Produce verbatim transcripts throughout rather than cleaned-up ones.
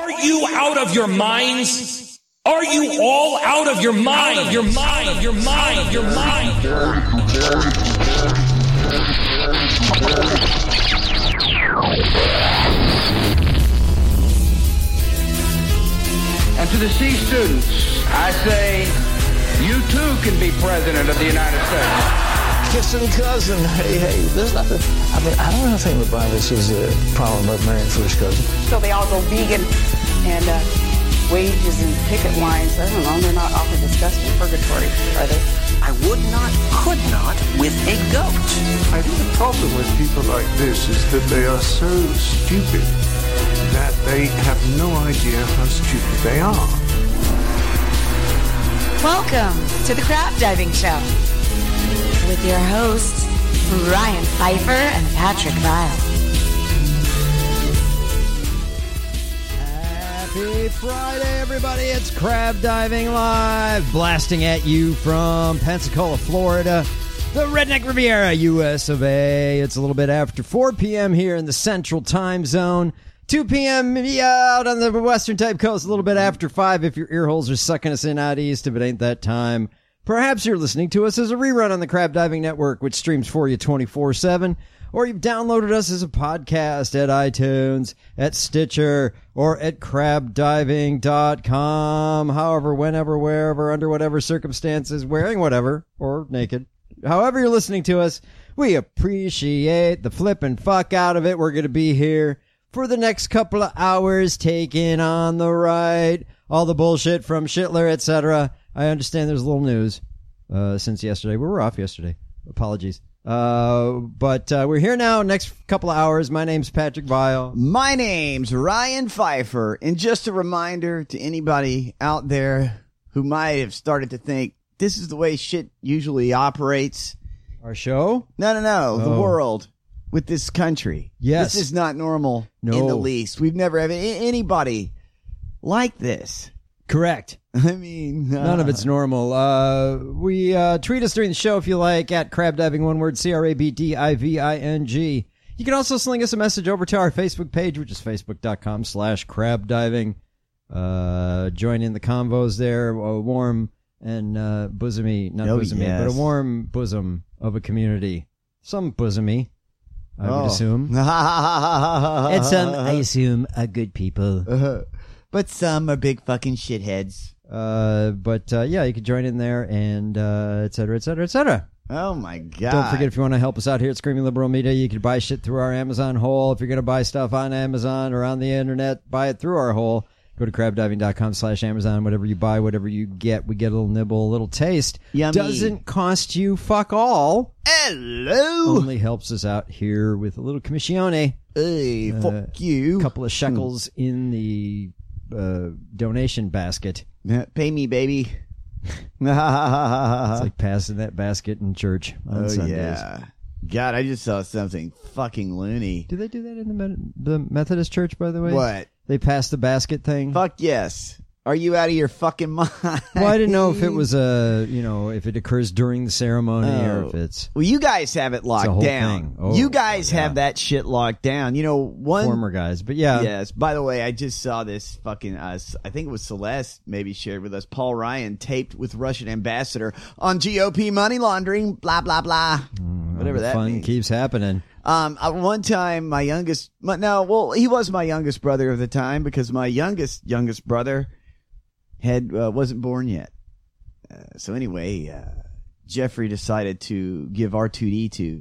Are you out of your minds? Are you all out of your mind? Out of your mind, of your mind, of your mind. And to the C students, I say, you too can be president of the United States. Kissing cousin, hey, hey, there's nothing. I mean, I don't know anything the Bible says a problem about marrying first cousin. So they all go vegan and uh, wages and picket lines. I don't know, they're not awfully discussed in purgatory, are they? I would not, could not with a goat. I think the problem with people like this is that they are so stupid that they have no idea how stupid they are. Welcome to the Crab Diving Show with your hosts, Ryan Pfeiffer and Patrick Vile. Happy Friday, everybody. It's Crab Diving Live, blasting at you from Pensacola, Florida, the Redneck Riviera, U S of A. It's a little bit after four p.m. here in the Central Time Zone. two p.m. yeah, out on the Western Type Coast, a little bit after five if your ear holes are sucking us in out east, if it ain't that time. Perhaps you're listening to us as a rerun on the Crab Diving Network, which streams for you twenty-four seven, or you've downloaded us as a podcast at iTunes, at Stitcher, or at crab diving dot com. However, whenever, wherever, under whatever circumstances, wearing whatever, or naked. However you're listening to us, we appreciate the flipping fuck out of it. We're going to be here for the next couple of hours, taking on the right, all the bullshit from Shitler, et cetera. I understand there's a little news uh, since yesterday. We were off yesterday. Apologies. Uh, but uh, we're here now, next couple of hours. My name's Patrick Vile. My name's Ryan Pfeiffer. And just a reminder to anybody out there who might have started to think this is the way shit usually operates. Our show? No, no, no. Oh. The world with this country. Yes. This is not normal no. in the least. We've never had anybody like this. Correct. I mean, uh, none of it's normal. Uh, we uh, tweet us during the show if you like, at Crab Diving, one word, C R A B D I V I N G. You can also sling us a message over to our Facebook page, which is facebook.com slash crab diving. Uh, join in the convos there. A warm and uh, bosomy, not oh, bosomy, yes. but a warm bosom of a community. Some bosomy, I oh. would assume. And some, I assume, are good people. Uh-huh. But some are big fucking shitheads. Uh, but, uh, yeah, you can join in there and, uh, et cetera, et cetera, et cetera. Oh, my God. Don't forget, if you want to help us out here at Screaming Liberal Media, you can buy shit through our Amazon hole. If you're going to buy stuff on Amazon or on the internet, buy it through our hole. Go to crabdiving.com slash Amazon. Whatever you buy, whatever you get, we get a little nibble, a little taste. Yummy. Doesn't cost you fuck all. Hello. Only helps us out here with a little commissione. Hey, uh, fuck you. A couple of shekels hmm. in the uh, donation basket. Pay me, baby. It's like passing that basket in church on oh, Sundays. Yeah. God, I just saw something fucking loony. Do they do that in the, Met- the Methodist Church, by the way? What? They pass the basket thing? Fuck yes. Are you out of your fucking mind? Well, I didn't know if it was a, you know, if it occurs during the ceremony oh. or if it's. Well, you guys have it locked down. Oh, you guys yeah. have that shit locked down. You know, one. Former guys, but yeah. Yes. By the way, I just saw this fucking, uh, I think it was Celeste maybe shared with us. Paul Ryan taped with Russian ambassador on G O P money laundering, blah, blah, blah. Mm, Whatever that fun means. keeps happening. Um, uh, one time, my youngest, my, no, well, he was my youngest brother of the time because my youngest, youngest brother had, uh, wasn't born yet. Uh, so anyway, uh, Jeffrey decided to give R two D two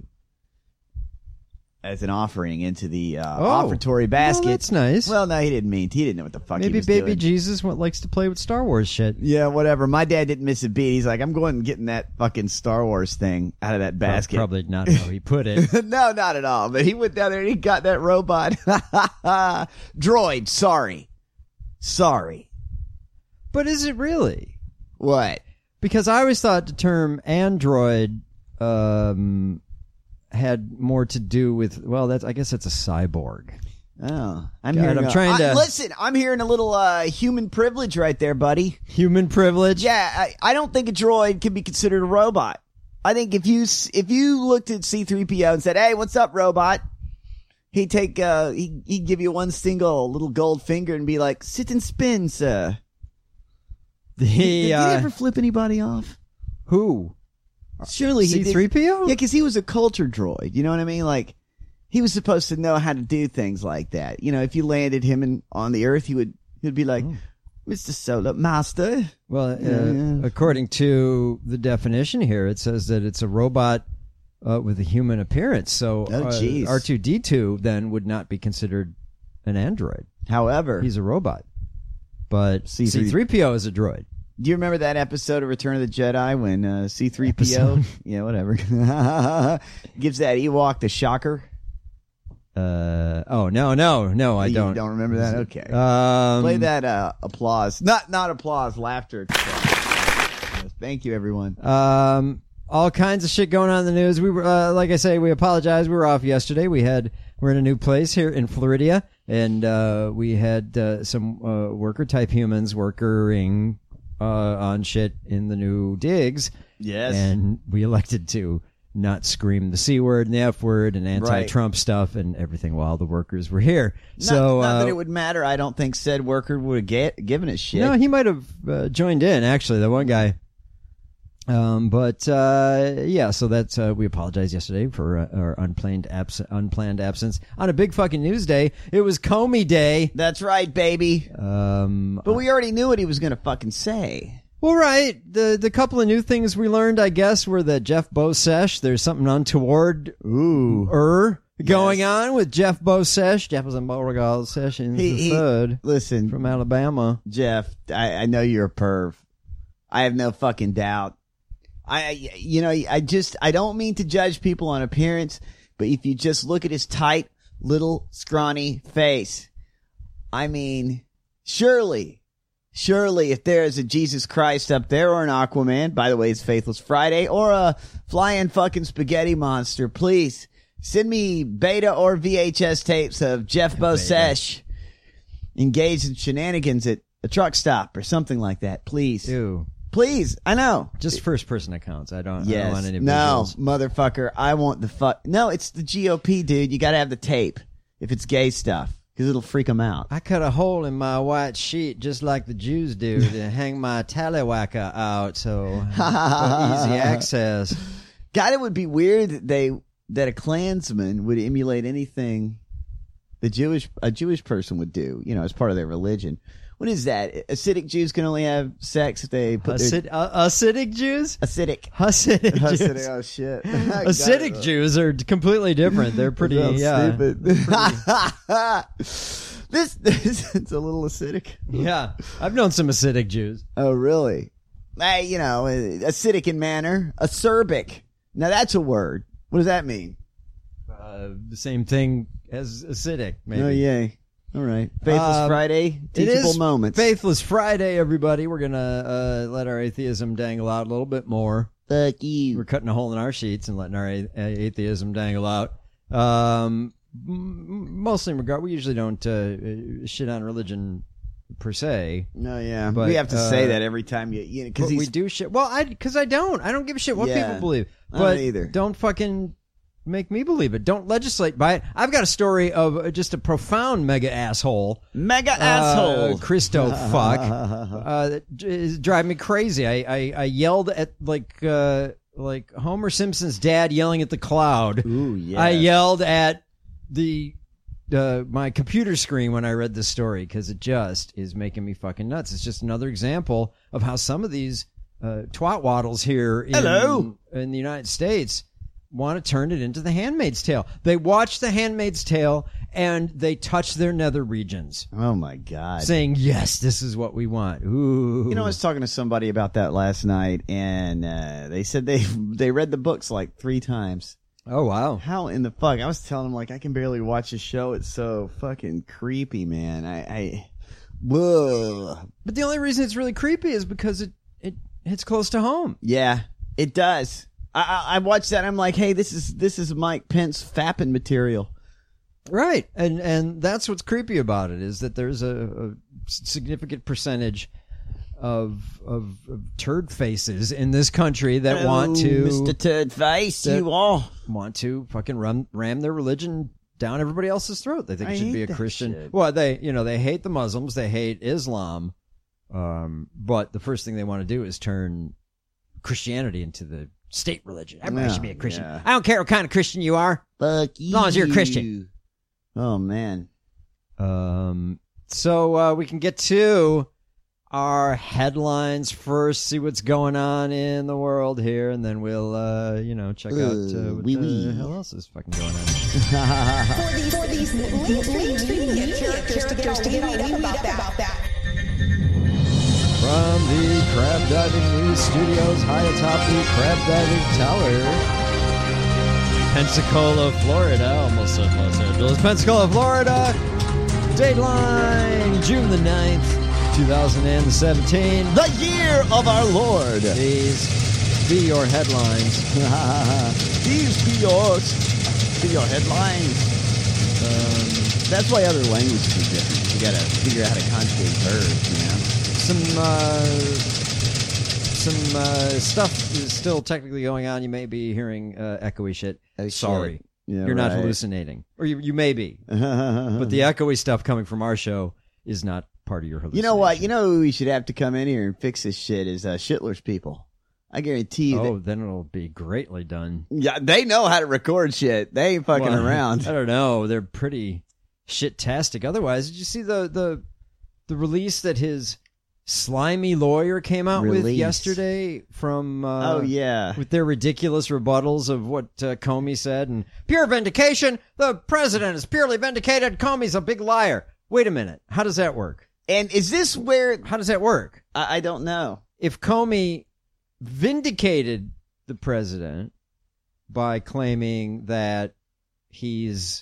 as an offering into the, uh, oh, offertory basket. Well, that's nice. Well, no, he didn't mean, he didn't know what the fuck Maybe he was baby doing. Jesus likes to play with Star Wars shit. Yeah, whatever. My dad didn't miss a beat. He's like, I'm going and getting that fucking Star Wars thing out of that basket. Probably not how he put it. No, not at all. But he went down there and he got that robot. Droid, sorry. Sorry. But is it really? What? Because I always thought the term android um, had more to do with, well, that's I guess it's a cyborg. Oh, I'm God, hearing. I'm a, trying I, to listen. I'm hearing a little uh, human privilege right there, buddy. Human privilege. Yeah, I, I don't think a droid can be considered a robot. I think if you if you looked at C three P O and said, "Hey, what's up, robot? He'd take, uh, he, he'd give you one single little gold finger and be like, sit and spin, sir. The, did, did uh, he ever flip anybody off? Who? Surely he did. C three P O? Yeah, because he was a culture droid. You know what I mean? Like, he was supposed to know how to do things like that. You know, if you landed him in, on the Earth, he would he'd be like, oh. Mister Solar Master. Well, uh, yeah, yeah. according to the definition here, it says that it's a robot uh, with a human appearance. So oh, uh, R two D two then would not be considered an android. However, he's a robot. But C three P O is a droid. Do you remember that episode of Return of the Jedi when uh, C three P O, yeah, whatever, gives that Ewok the shocker? Uh oh no no no I you don't don't remember that. Okay, um, play that uh, applause, not not applause, laughter. Thank you, everyone. Um, all kinds of shit going on in the news. We were uh, like I say, we apologize. We were off yesterday. We had we're in a new place here in Florida, and uh, we had uh, some uh, worker type humans workering uh, on shit in the new digs. Yes, and we elected to not scream the C word and the F word and anti-Trump right. stuff and everything while the workers were here. Not, so not uh, that it would matter. I don't think said worker would have get, given a shit. No, he might have uh, joined in, actually, the one guy. Um, but uh, yeah, so that's uh, we apologize yesterday for uh, our unplanned abs- unplanned absence on a big fucking news day. It was Comey Day. That's right, baby. Um, but we already knew what he was going to fucking say. Well, right. The the couple of new things we learned, I guess, were that Jeff Bosesh, there's something untoward Ooh. er going yes. on with Jeff Bosesh. Jeff was in Beauregard Sessions he, the he, third. Listen. From Alabama. Jeff, I, I know you're a perv. I have no fucking doubt. I, you know, I just, I don't mean to judge people on appearance, but if you just look at his tight, little, scrawny face, I mean, surely... Surely, if there is a Jesus Christ up there or an Aquaman, by the way, it's Faithless Friday, or a flying fucking spaghetti monster, please send me beta or V H S tapes of Jeff Bosesh engaged in shenanigans at a truck stop or something like that, please. Ew. Please, I know. Just first person accounts. I don't, yes. I don't want any No, visuals. motherfucker, I want the fuck. No, it's the G O P, dude. You gotta have the tape if it's gay stuff. Because it'll freak them out. I cut a hole in my white sheet just like the Jews do to hang my tallywhacker out so for easy access. God, it would be weird that they that a Klansman would emulate anything the Jewish a Jewish person would do, you know, as part of their religion. What is that? Acidic Jews can only have sex if they put Acid, their... uh, acidic Jews? Acidic. Acidic Jews. Acidic, oh, shit. Acidic Jews are completely different. They're pretty, yeah. Stupid. this, this, it's a little acidic. Yeah. I've known some acidic Jews. Oh, really? Hey, you know, acidic in manner. Acerbic. Now, that's a word. What does that mean? Uh, the same thing as acidic, maybe. Oh, yay. All right. Faithless um, Friday, teachable it is moments. Faithless Friday, everybody. We're going to uh, let our atheism dangle out a little bit more. Fuck you. We're cutting a hole in our sheets and letting our a- atheism dangle out. Um, m- mostly in regard, we usually don't uh, shit on religion per se. No, yeah. But, we have to uh, say that every time you, you know, because we do shit. Well, I, because I don't. I don't give a shit what Yeah, people believe. I But don't either. don't fucking make me believe it. Don't legislate by it. I've got a story of just a profound mega asshole. Mega asshole. Uh, Christo fuck. uh, that is driving me crazy. I, I, I yelled at like, uh, like Homer Simpson's dad yelling at the cloud. Ooh, yeah. I yelled at the, uh, my computer screen when I read this story because it just is making me fucking nuts. It's just another example of how some of these, uh, twat waddles here in, Hello. in the United States want to turn it into The Handmaid's Tale. They watch The Handmaid's Tale and they touch their nether regions. Oh, my God. Saying, yes, this is what we want. Ooh. You know, I was talking to somebody about that last night, and uh, they said they they read the books like three times. Oh, wow. How in the fuck? I was telling them, like, I can barely watch the show. It's so fucking creepy, man. I, I whoa. But the only reason it's really creepy is because it, it hits close to home. Yeah, it does. I, I, I watched that, and I'm like, hey, this is this is Mike Pence fapping material. Right. And and that's what's creepy about it, is that there's a, a significant percentage of, of of turd faces in this country that oh, want to Mister Turd Face, that you all want to fucking ram, ram their religion down everybody else's throat. They think I it should be hate a that Christian. shit. Well, they, you know, they hate the Muslims. They hate Islam. Um, but the first thing they want to do is turn Christianity into the state religion. Everybody Yeah, should be a Christian. yeah. I don't care what kind of Christian you are. Fuck As long as you're a Christian. Oh, man. Um, so, uh, we can get to our headlines first, see what's going on in the world here, and then we'll, uh, you know, check out, uh, what wee the wee. hell else is fucking going on. For these, for these mainstream media characters to get all wee-weed up about that. From the Crab Diving News Studios high atop the Crab Diving Tower, Pensacola, Florida. Almost said Los Angeles. Pensacola, Florida. Dateline, June the ninth, twenty seventeen. The year of our Lord. These be your headlines. These be yours. Be your headlines. Um, that's why other languages are different. You gotta figure out how to conjugate verbs, you know? Some, uh, some uh, stuff is still technically going on. You may be hearing uh, echoey shit. Oh, Sorry. shit. Yeah, You're not right. hallucinating. Or you, you may be. But the echoey stuff coming from our show is not part of your hallucination. You know what? You know who we should have to come in here and fix this shit is uh, Schitler's people. I guarantee you. Oh, that, then it'll be greatly done. yeah, they know how to record shit. They ain't fucking Well, around. I don't know. They're pretty shit-tastic. Otherwise, did you see the, the, the release that his slimy lawyer came out with Release. yesterday from uh, Oh, yeah. with their ridiculous rebuttals of what uh, Comey said and pure vindication. The president is purely vindicated. Comey's a big liar. Wait a minute. How does that work? And is this where... How does that work? I, I don't know. If Comey vindicated the president by claiming that he's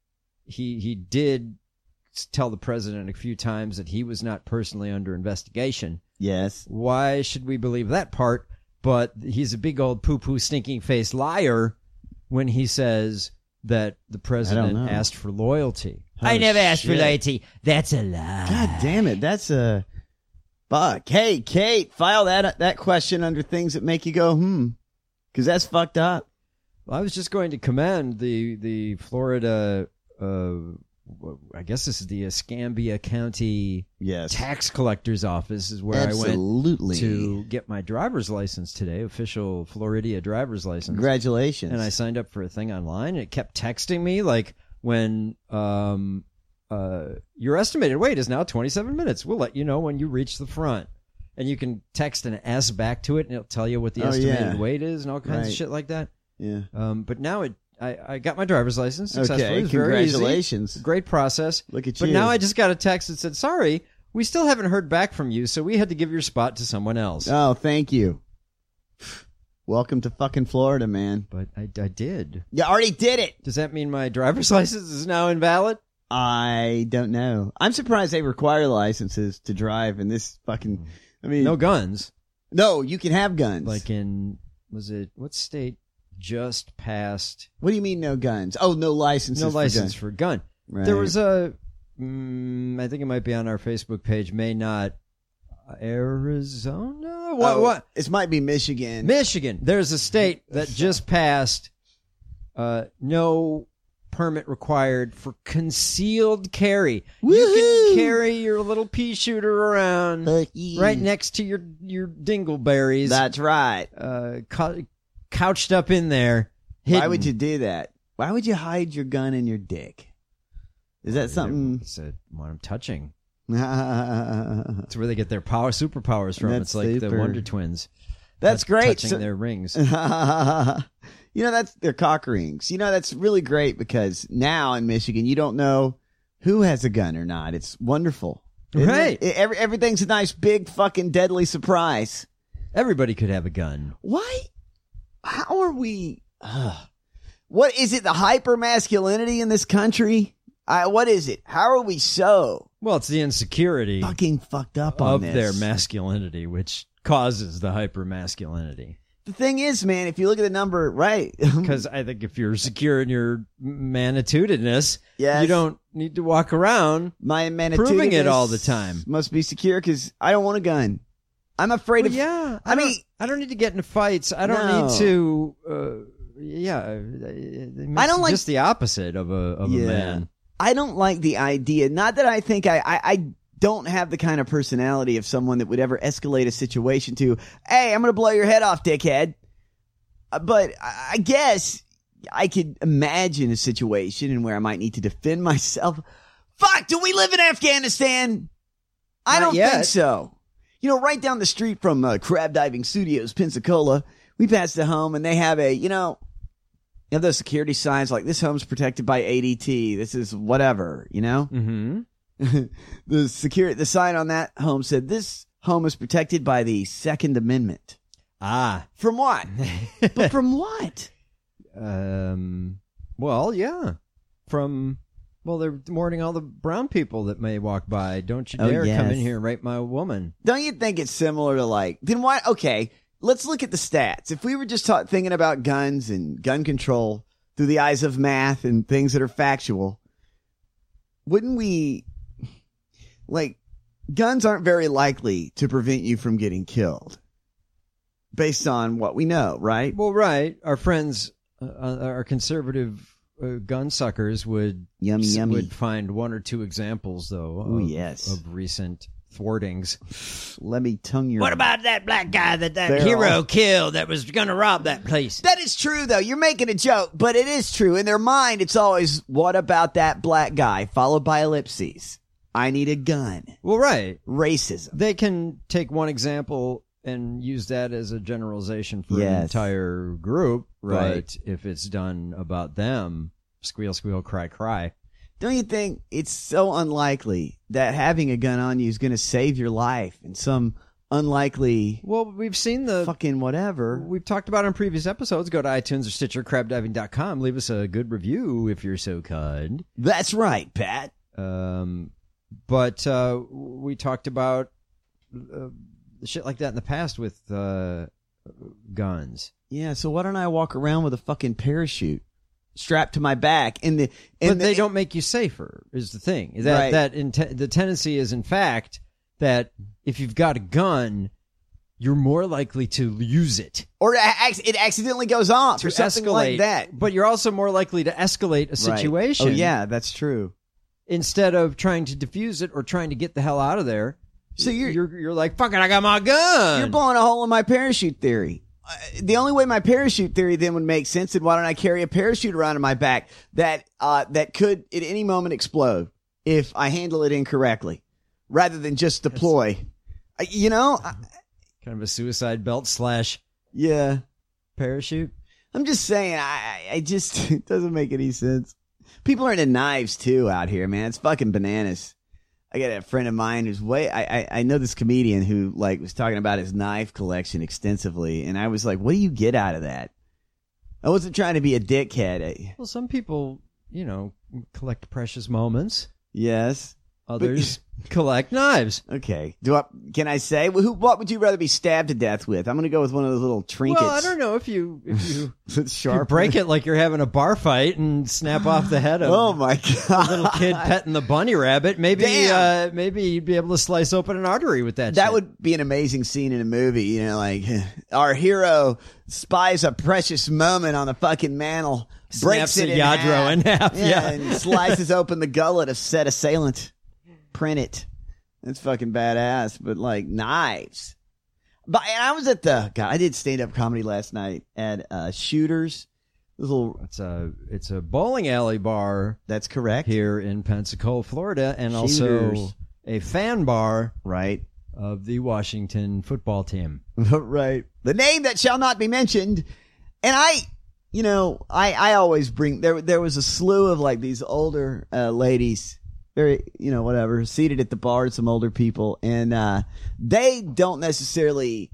he he did tell the president a few times that he was not personally under investigation. Yes. Why should we believe that part? But he's a big old poo-poo stinking face liar when he says that the president know. asked for loyalty. Oh, I never asked for shit. loyalty. That's a lie. God damn it. That's a... Fuck. Hey, Kate, file that that question under things that make you go, hmm. Because that's fucked up. Well, I was just going to commend the the Florida, uh, I guess this is the Escambia County Yes. Tax Collector's Office is where Absolutely. I went to get my driver's license today, official Floridia driver's license. Congratulations. And I signed up for a thing online, and it kept texting me like when um uh your estimated wait is now twenty-seven minutes. We'll let you know when you reach the front. And you can text an S back to it, and it'll tell you what the Oh, estimated yeah. wait is and all kinds Right. of shit like that. Yeah. Um, but now it, I, I got my driver's license successfully. Okay, It was very easy. congratulations. Great process. Look at But you. now I just got a text that said, sorry, we still haven't heard back from you, so we had to give your spot to someone else. Oh, thank you. Welcome to fucking Florida, man. But I, I did. You already did it. Does that mean my driver's license is now invalid? I don't know. I'm surprised they require licenses to drive in this fucking... I mean... No guns. No, you can have guns. Like in, was it, what state just passed? What do you mean no guns? Oh, no licenses No for license guns. for gun. Right. There was a, mm, I think it might be on our Facebook page, may not, Arizona? What? Oh, what? This might be Michigan. Michigan. There's a state that just passed uh, no permit required for concealed carry. You Woohoo! can carry your little pea shooter around Fuck yeah. right next to your, your dingleberries. That's right. uh, cou- couched up in there. Why hidden. would you do that? Why would you hide your gun in your dick? Is that something? It's a, what I'm touching. That's It's where they get their power superpowers from. That's it's like super. the Wonder Twins. Touch- great. Touching So- their rings. You know, that's their cock rings. You know, that's really great because now in Michigan, you don't know who has a gun or not. It's wonderful. Isn't Right. it? Every, everything's a nice, big, fucking deadly surprise. Everybody could have a gun. Why? How are we? Uh, what is it? The hyper masculinity in this country? I, what is it? How are we so Well, it's the insecurity fucking fucked up on of this? their masculinity, which causes the hyper masculinity. The thing is, man, if you look at the number, right? Because I think if you're secure in your manitudinous, Yes. you don't need to walk around My proving it manitudinous all the time. must be secure because I don't want a gun. I'm afraid Well, of. yeah, I I, mean, mean- I don't need to get into fights. I don't No. need to, uh, yeah, it makes I don't like just the opposite of a of yeah. a man. I don't like the idea. Not that I think I, I, I don't have the kind of personality of someone that would ever escalate a situation to, hey, I'm going to blow your head off, dickhead. Uh, But I I guess I could imagine a situation in where I might need to defend myself. Fuck, do we live in Afghanistan? I Not don't yet. think so. You know, right down the street from uh, Crab Diving Studios, Pensacola, we passed a home and they have a, you know, you have those security signs like this home's protected by A D T. This is whatever, you know? Mm-hmm. the security, the sign on that home said this home is protected by the Second Amendment. Ah. From what? But from what? Um. Well, yeah. From well, they're warning all the brown people that may walk by. Don't you Oh, dare come yes. in here and rape my woman. Don't you think it's similar to like, then why? Okay, let's look at the stats. If we were just ta- thinking about guns and gun control through the eyes of math and things that are factual, wouldn't we, like, guns aren't very likely to prevent you from getting killed based on what we know, right? Well, right. Our friends, uh, our conservative uh, gun suckers would Yummy, yummy. would find one or two examples, though. Ooh, of, yes. of recent thwartings. Let me tongue your. What about that black guy that that Barrel. hero killed that was going to rob that place? That is true, though. You're making a joke, but it is true. In their mind, it's always, what about that black guy, followed by ellipses. I need a gun. Well, right. Racism. They can take one example and use that as a generalization for an Yes. entire group. Right. But if it's done about them, squeal, squeal, cry, cry. Don't you think it's so unlikely that having a gun on you is going to save your life in some unlikely Well, we've seen the fucking whatever? We've talked about it in previous episodes. Go to iTunes or Stitcher, crab diving dot com. Leave us a good review if you're so kind. That's right, Pat. Um, but uh, we talked about uh, shit like that in the past with uh, guns. Yeah, so why don't I walk around with a fucking parachute strapped to my back? In the, in But the, they don't make you safer, is the thing. That Right. that int- the tendency is, in fact, that if you've got a gun, you're more likely to use it. Or it ac- it accidentally goes off To or something escalate, like that. But you're also more likely to escalate a Right. situation. Oh, yeah, that's true. Instead of trying to diffuse it or trying to get the hell out of there. So you're you're, you're like, fucking, I got my gun. You're blowing a hole in my parachute theory. Uh, the only way my parachute theory then would make sense is why don't I carry a parachute around in my back that uh, that could at any moment explode if I handle it incorrectly, rather than just deploy. Uh, you know, I, Kind of a suicide belt slash yeah. parachute. I'm just saying, I, I I just it doesn't make any sense. People are into knives too out here, man. It's fucking bananas. I got a friend of mine who's way. I, I I know this comedian who like was talking about his knife collection extensively, and I was like, "What do you get out of that?" I wasn't trying to be a dickhead. I, Well, some people, you know, collect precious moments. yes. Others collect knives. Okay. Do I? Can I say who? What would you rather be stabbed to death with? I'm going to go with one of those little trinkets. Well, I don't know if you if you, It's if you sharp. break it like you're having a bar fight and snap off the head of Oh my a god! little kid petting the bunny rabbit. Maybe Damn. uh, maybe you'd be able to slice open an artery with that. That shit. would be an amazing scene in a movie. You know, like our hero spies a precious moment on the fucking mantle, breaks Snaps it a in Yadro half, in half, yeah. and slices open the gullet of said assailant. Print it. That's fucking badass. But like knives. But and I was at the God. I did stand up comedy last night at uh, Shooters. This little. It's a it's a bowling alley bar. That's correct. Here in Pensacola, Florida, and also Shooters. a fan bar, right, of the Washington football team. Right. The name that shall not be mentioned. And I, you know, I, I always bring, there, there was a slew of like these older uh, ladies, very, you know, whatever, seated at the bar, some older people. And uh, they don't necessarily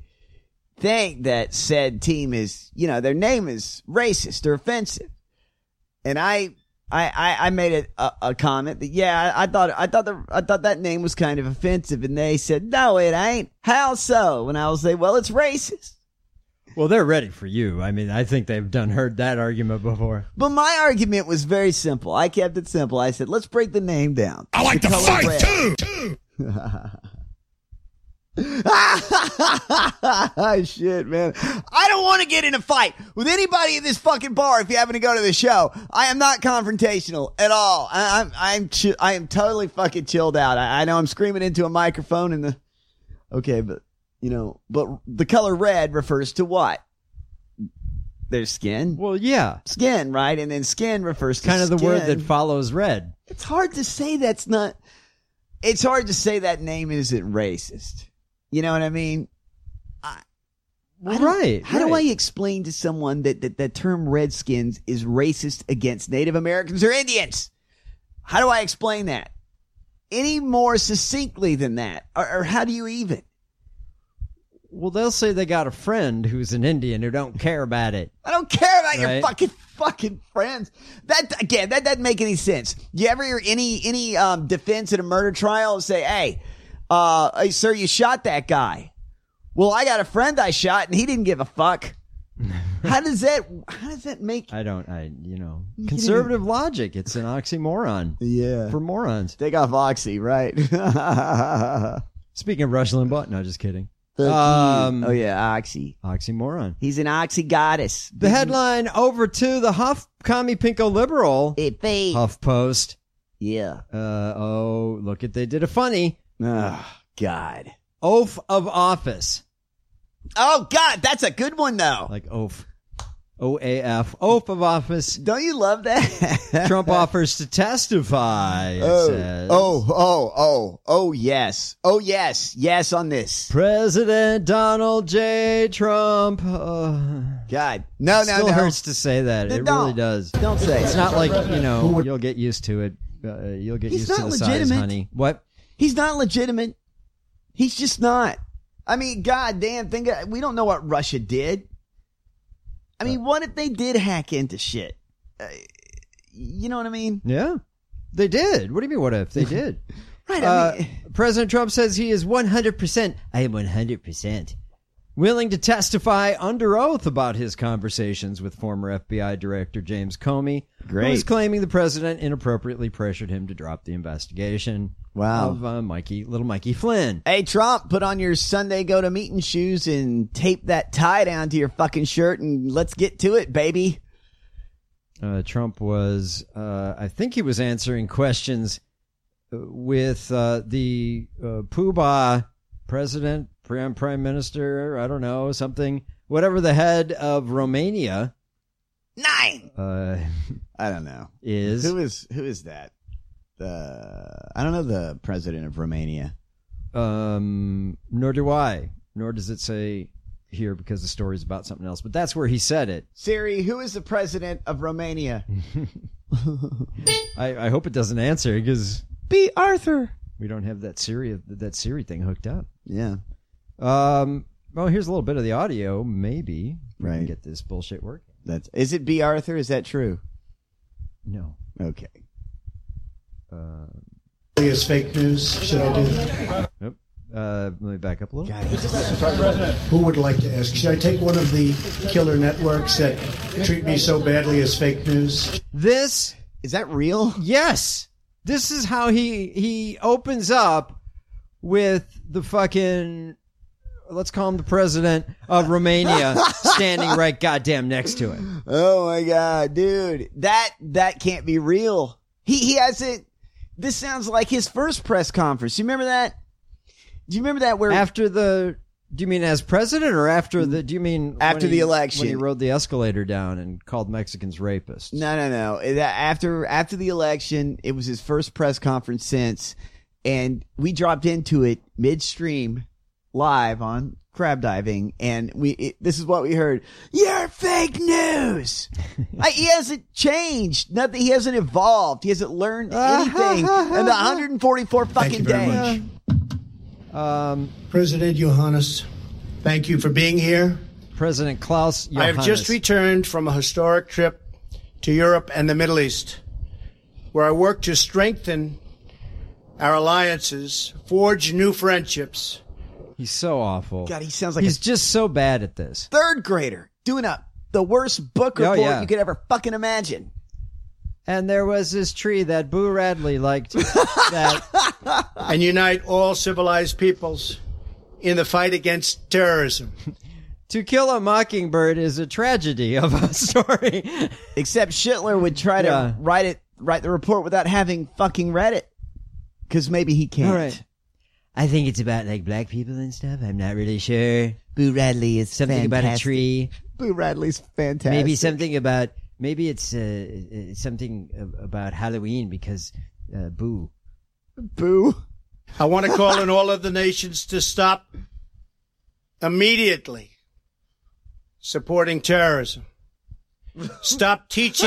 think that said team is, you know, their name is racist or offensive. And I, I, I, I made it a, a comment that, yeah, I, I thought, I thought the, I thought that name was kind of offensive. And they said, no, it ain't. How so? And I was like, well, it's racist. Well, they're ready for you. I mean, I think they've done heard that argument before. But my argument was very simple. I kept it simple. I said, let's break the name down. I like The to color fight red. too. too. Shit, man. I don't want to get in a fight with anybody in this fucking bar if you happen to go to the show. I am not confrontational at all. I, I'm I'm chi- I am totally fucking chilled out. I, I know I'm screaming into a microphone and the okay, but you know, but the color red refers to what? Their skin. Well, yeah, skin, right? And then skin refers to kind of the skin. word that follows red. It's hard to say that's not. It's hard to say that name isn't racist. You know what I mean? I, well, I don't- right. How right. do I explain to someone that, that that term Redskins is racist against Native Americans or Indians? How do I explain that? Any more succinctly than that? Or, or how do you even? Well, they'll say they got a friend who's an Indian who don't care about it. I don't care about your Right. fucking fucking friends. That again, that doesn't make any sense. You ever hear any any um, defense at a murder trial say, "Hey, uh, hey, sir, you shot that guy." Well, I got a friend I shot, and he didn't give a fuck. How does that? How does that make? I don't. I you know conservative logic. It's an oxymoron. Yeah, for morons. Take off oxy, right? Speaking of Rush Limbaugh, no, just kidding. Um, oh yeah, oxy, oxymoron. He's an oxy goddess. The headline over to the Huff Commie Pinko Liberal Huff Post. Yeah. Uh oh, look at they did a funny. Oh God. Oath of office. Oh God, that's a good one though. Like oath. O A F. Oath of office. Don't you love that? Trump offers to testify, it oh, says. oh, oh, oh, oh, yes. Oh, yes. Yes on this. President Donald J. Trump. Uh, God. No, no, still no. hurts to say that. No, it don't. really does. Don't say It's it. not like, you know, you'll get used to it. Uh, you'll get He's used to not the size, legitimate. honey. What? He's not legitimate. He's just not. I mean, God damn, think of, we don't know what Russia did. I mean, what if they did hack into shit? Uh, you know what I mean? Yeah. They did. What do you mean, what if? They did. Right. Uh, I mean, President Trump says he is one hundred percent, I am one hundred percent, willing to testify under oath about his conversations with former F B I Director James Comey, Great. who is claiming the president inappropriately pressured him to drop the investigation Wow. of uh, Mikey, little Mikey Flynn. hey, Trump, put on your Sunday go to meeting shoes and tape that tie down to your fucking shirt and let's get to it, baby. Uh, Trump was, uh, I think he was answering questions with uh, the uh, Poobah president, prime, prime minister, I don't know, something, whatever the head of Romania. Nine. Uh, I don't know. Is Who is who is that? The I don't know the president of Romania. Um, nor do I. Nor does it say here because the story's about something else. But that's where he said it. Siri, who is the president of Romania? I, I hope it doesn't answer because B. Arthur. we don't have that Siri that Siri thing hooked up. Yeah. Um. Well, here's a little bit of the audio. Maybe we can Right. get this bullshit working. That's is it B. Arthur? Is that true? No. Okay. Uh, Is fake news. Should I do that? Nope. Uh, let me back up a little. Who would like to ask? Should I take one of the killer networks that treat me so badly as fake news? This is that real? Yes. This is how he he opens up with the fucking, let's call him the president of Romania standing right goddamn next to him. Oh my God, dude. That that can't be real. He he hasn't. This sounds like his first press conference. You remember that? Do you remember that where After the, do you mean as president or after the, do you mean After when the he- election. when he rode the escalator down and called Mexicans rapists? No, no, no. That- After after the election, it was his first press conference since, and we dropped into it midstream, live on Crab Diving, and we it, this is what we heard: "You're fake news." I, he hasn't changed. Nothing. He hasn't evolved. He hasn't learned anything in the one hundred forty-four fucking Thank you very days. much. Um, President Johannes, thank you for being here. President Klaus I have just Johannes. returned from a historic trip to Europe and the Middle East, where I worked to strengthen our alliances, forge new friendships. He's so awful. God, he sounds like He's a just so bad at this. third grader doing up the worst book Oh, report yeah. you could ever fucking imagine. And there was this tree that Boo Radley liked that and unite all civilized peoples in the fight against terrorism. To Kill a Mockingbird is a tragedy of a story. Except Schittler would try to Yeah. write it, write the report without having fucking read it. Because maybe he can't. All right. I think it's about like black people and stuff. I'm not really sure. Boo Radley is Something about a tree. Boo Radley's fantastic. Maybe something about, maybe it's uh, uh, something about Halloween because uh, Boo. Boo. I want to call on all of the nations to stop immediately supporting terrorism. Stop teaching.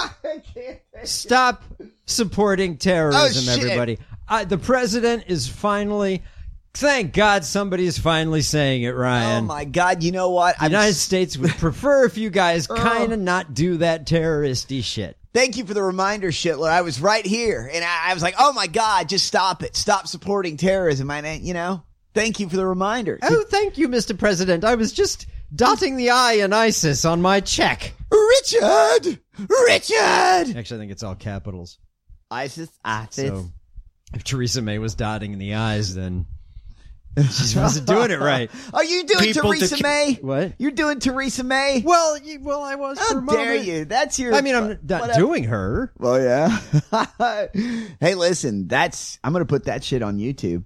Stop supporting terrorism, Oh, shit. everybody. Uh, the president is finally, thank God somebody's finally saying it, Ryan. Oh my God! You know what? The United States would prefer if you guys kind of not do that terroristy shit. Thank you for the reminder, Schittler. I was right here, and I, I was like, "Oh my God, just stop it! Stop supporting terrorism!" I, you know, thank you for the reminder. Oh, thank you, Mister President. I was just dotting the I in ISIS on my check. Richard, Richard. Actually, I think it's all capitals. ISIS, ISIS. So if Theresa May was dotting the I's, then she wasn't doing it right. Are you doing People Theresa to- May? What? You're doing Theresa May? Well, you, well, I was. How for a dare moment. you? That's your. I mean, I'm not whatever. doing her. Well, yeah. Hey, listen, that's. I'm gonna put that shit on YouTube.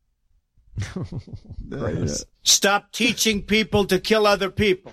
Gross. Stop teaching people to kill other people.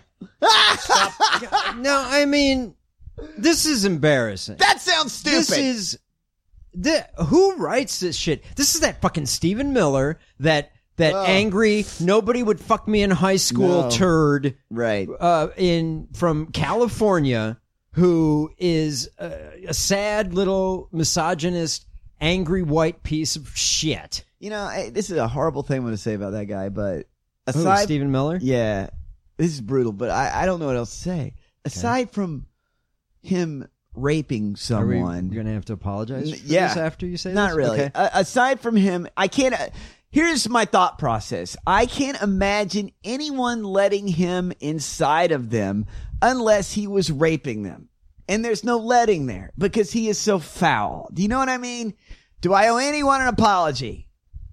No, I mean, this is embarrassing. That sounds stupid. This is the who writes this shit? This is that fucking Stephen Miller, that that Oh. angry nobody would fuck me in high school No. turd, right? Uh, in from California, who is a, a sad little misogynist, angry white piece of shit. You know, I, this is a horrible thing I'm going to say about that guy, but Who, aside, Stephen Miller? yeah, this is brutal, but I, I don't know what else to say. Aside from him raping Are we someone, going to have to apologize for yeah, this after you say not this? really. Okay. A- aside from him, I can't. Uh, here's my thought process. I can't imagine anyone letting him inside of them unless he was raping them, and there's no letting there because he is so foul. Do you know what I mean? Do I owe anyone an apology?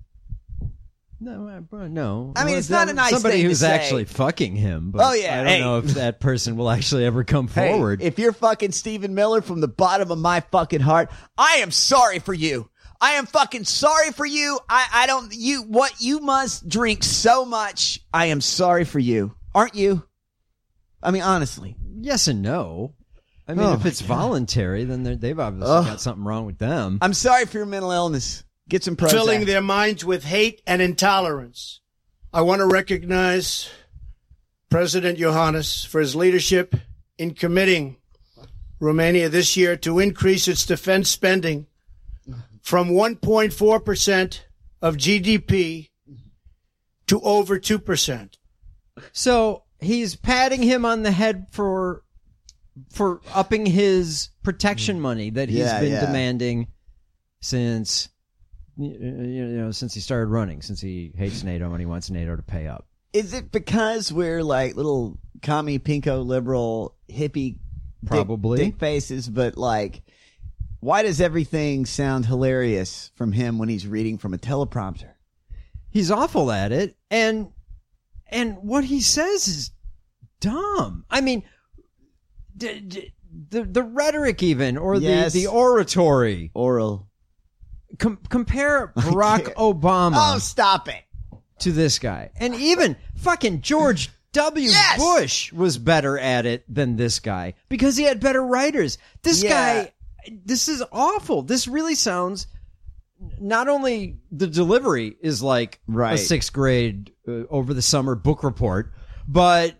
No, I- bro, no. I mean, Well, it's not a nice somebody thing to who's say. actually fucking him. But Oh, yeah, I don't hey. know if that person will actually ever come Hey, forward. if you're fucking Stephen Miller from the bottom of my fucking heart, I am sorry for you. I am fucking sorry for you. I, I don't, you, what you must drink so much. I am sorry for you. Aren't you? I mean, honestly. Yes and no. I mean, Oh, if it's my God. voluntary, then they're- they've obviously Ugh. got something wrong with them. I'm sorry for your mental illness. Get some Prozac. Filling their minds with hate and intolerance. I want to recognize President Iohannis for his leadership in committing Romania this year to increase its defense spending from one point four percent of G D P to over two percent. So he's patting him on the head for for upping his protection money that he's Yeah, been yeah. demanding since you know since he started running, since he hates NATO and he wants NATO to pay up. Is it because we're like little commie, pinko, liberal, hippie, dick- Probably. dick faces, but like, why does everything sound hilarious from him when he's reading from a teleprompter? He's awful at it, and and what he says is dumb. I mean, d- d- the the rhetoric even, or Yes. the the oratory. Oral. Com- compare Barack Obama Oh, stop it. to this guy, and even fucking George W. Yes! Bush was better at it than this guy because he had better writers. This Yeah. guy, this is awful. This really sounds. Not only the delivery is like a Right. sixth grade uh, over the summer book report, but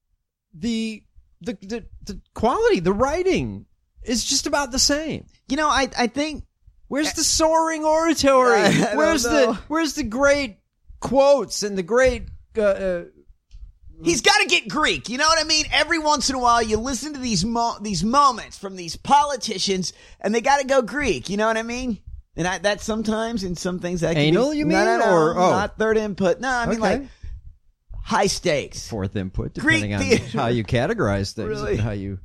the, the the the quality, the writing is just about the same. You know, I I think Where's the soaring oratory? I don't Where's know. the where's the great quotes and the great uh, uh, he's got to get Greek. You know what I mean? Every once in a while, you listen to these mo- these moments from these politicians, and they got to go Greek. You know what I mean? And I, that sometimes in some things that can Anal, be, you no, mean? no, no, Or- oh. not third input. No, I mean Okay. like high stakes. fourth input, Greek depending on theater. how you categorize things Really? and how you.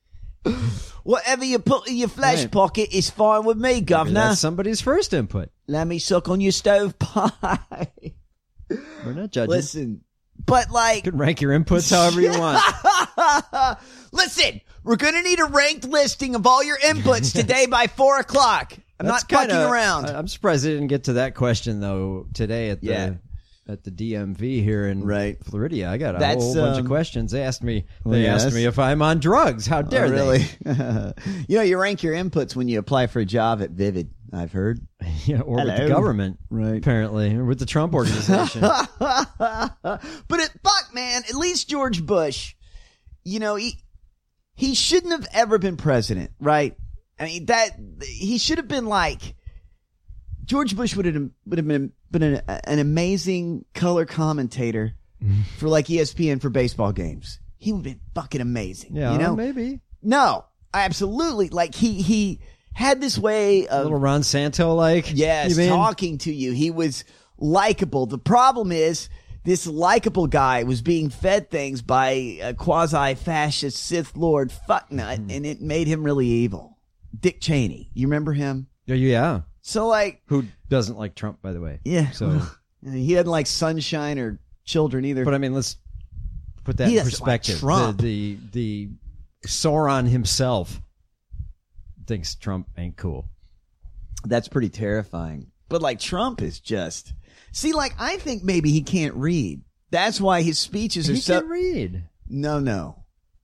Whatever you put in your flesh Right. pocket is fine with me, governor. That's somebody's first input. Let me suck on your stovepipe. We're not judging. Listen, but like, you can rank your inputs however you want. Listen, we're gonna need a ranked listing of all your inputs today by four o'clock. I'm That's not fucking kinda, around. I'm surprised they didn't get to that question though today at the Yeah. at the D M V here in Right. Florida. I got a That's, whole bunch um, of questions. They asked me. well, They yes. asked me if I'm on drugs. How dare Oh, really? they? You know, you rank your inputs when you apply for a job at Vivid. I've heard. Yeah, or with the Hello. government, Right. apparently, or with the Trump organization. But it, fuck, man, at least George Bush, you know, he he shouldn't have ever been president, right? I mean, that he should have been like George Bush would have would have been been an, an amazing color commentator for like E S P N for baseball games. He would have been fucking amazing. Yeah, you know, maybe. No, absolutely. Like he he had this way A of little Ron Santo like. yes, you mean? talking to you. He was likable. The problem is this likable guy was being fed things by a quasi-fascist Sith Lord fucknut, Hmm. and it made him really evil. Dick Cheney. You remember him? Yeah, yeah. So like, Who doesn't like Trump, by the way? yeah. So, He doesn't like sunshine or children either. but I mean, let's put that He in doesn't like perspective. Trump. The, the the Sauron himself thinks Trump ain't cool. That's pretty terrifying. But like Trump is just see, like I think maybe he can't read. That's why his speeches are He so. can read. No, no.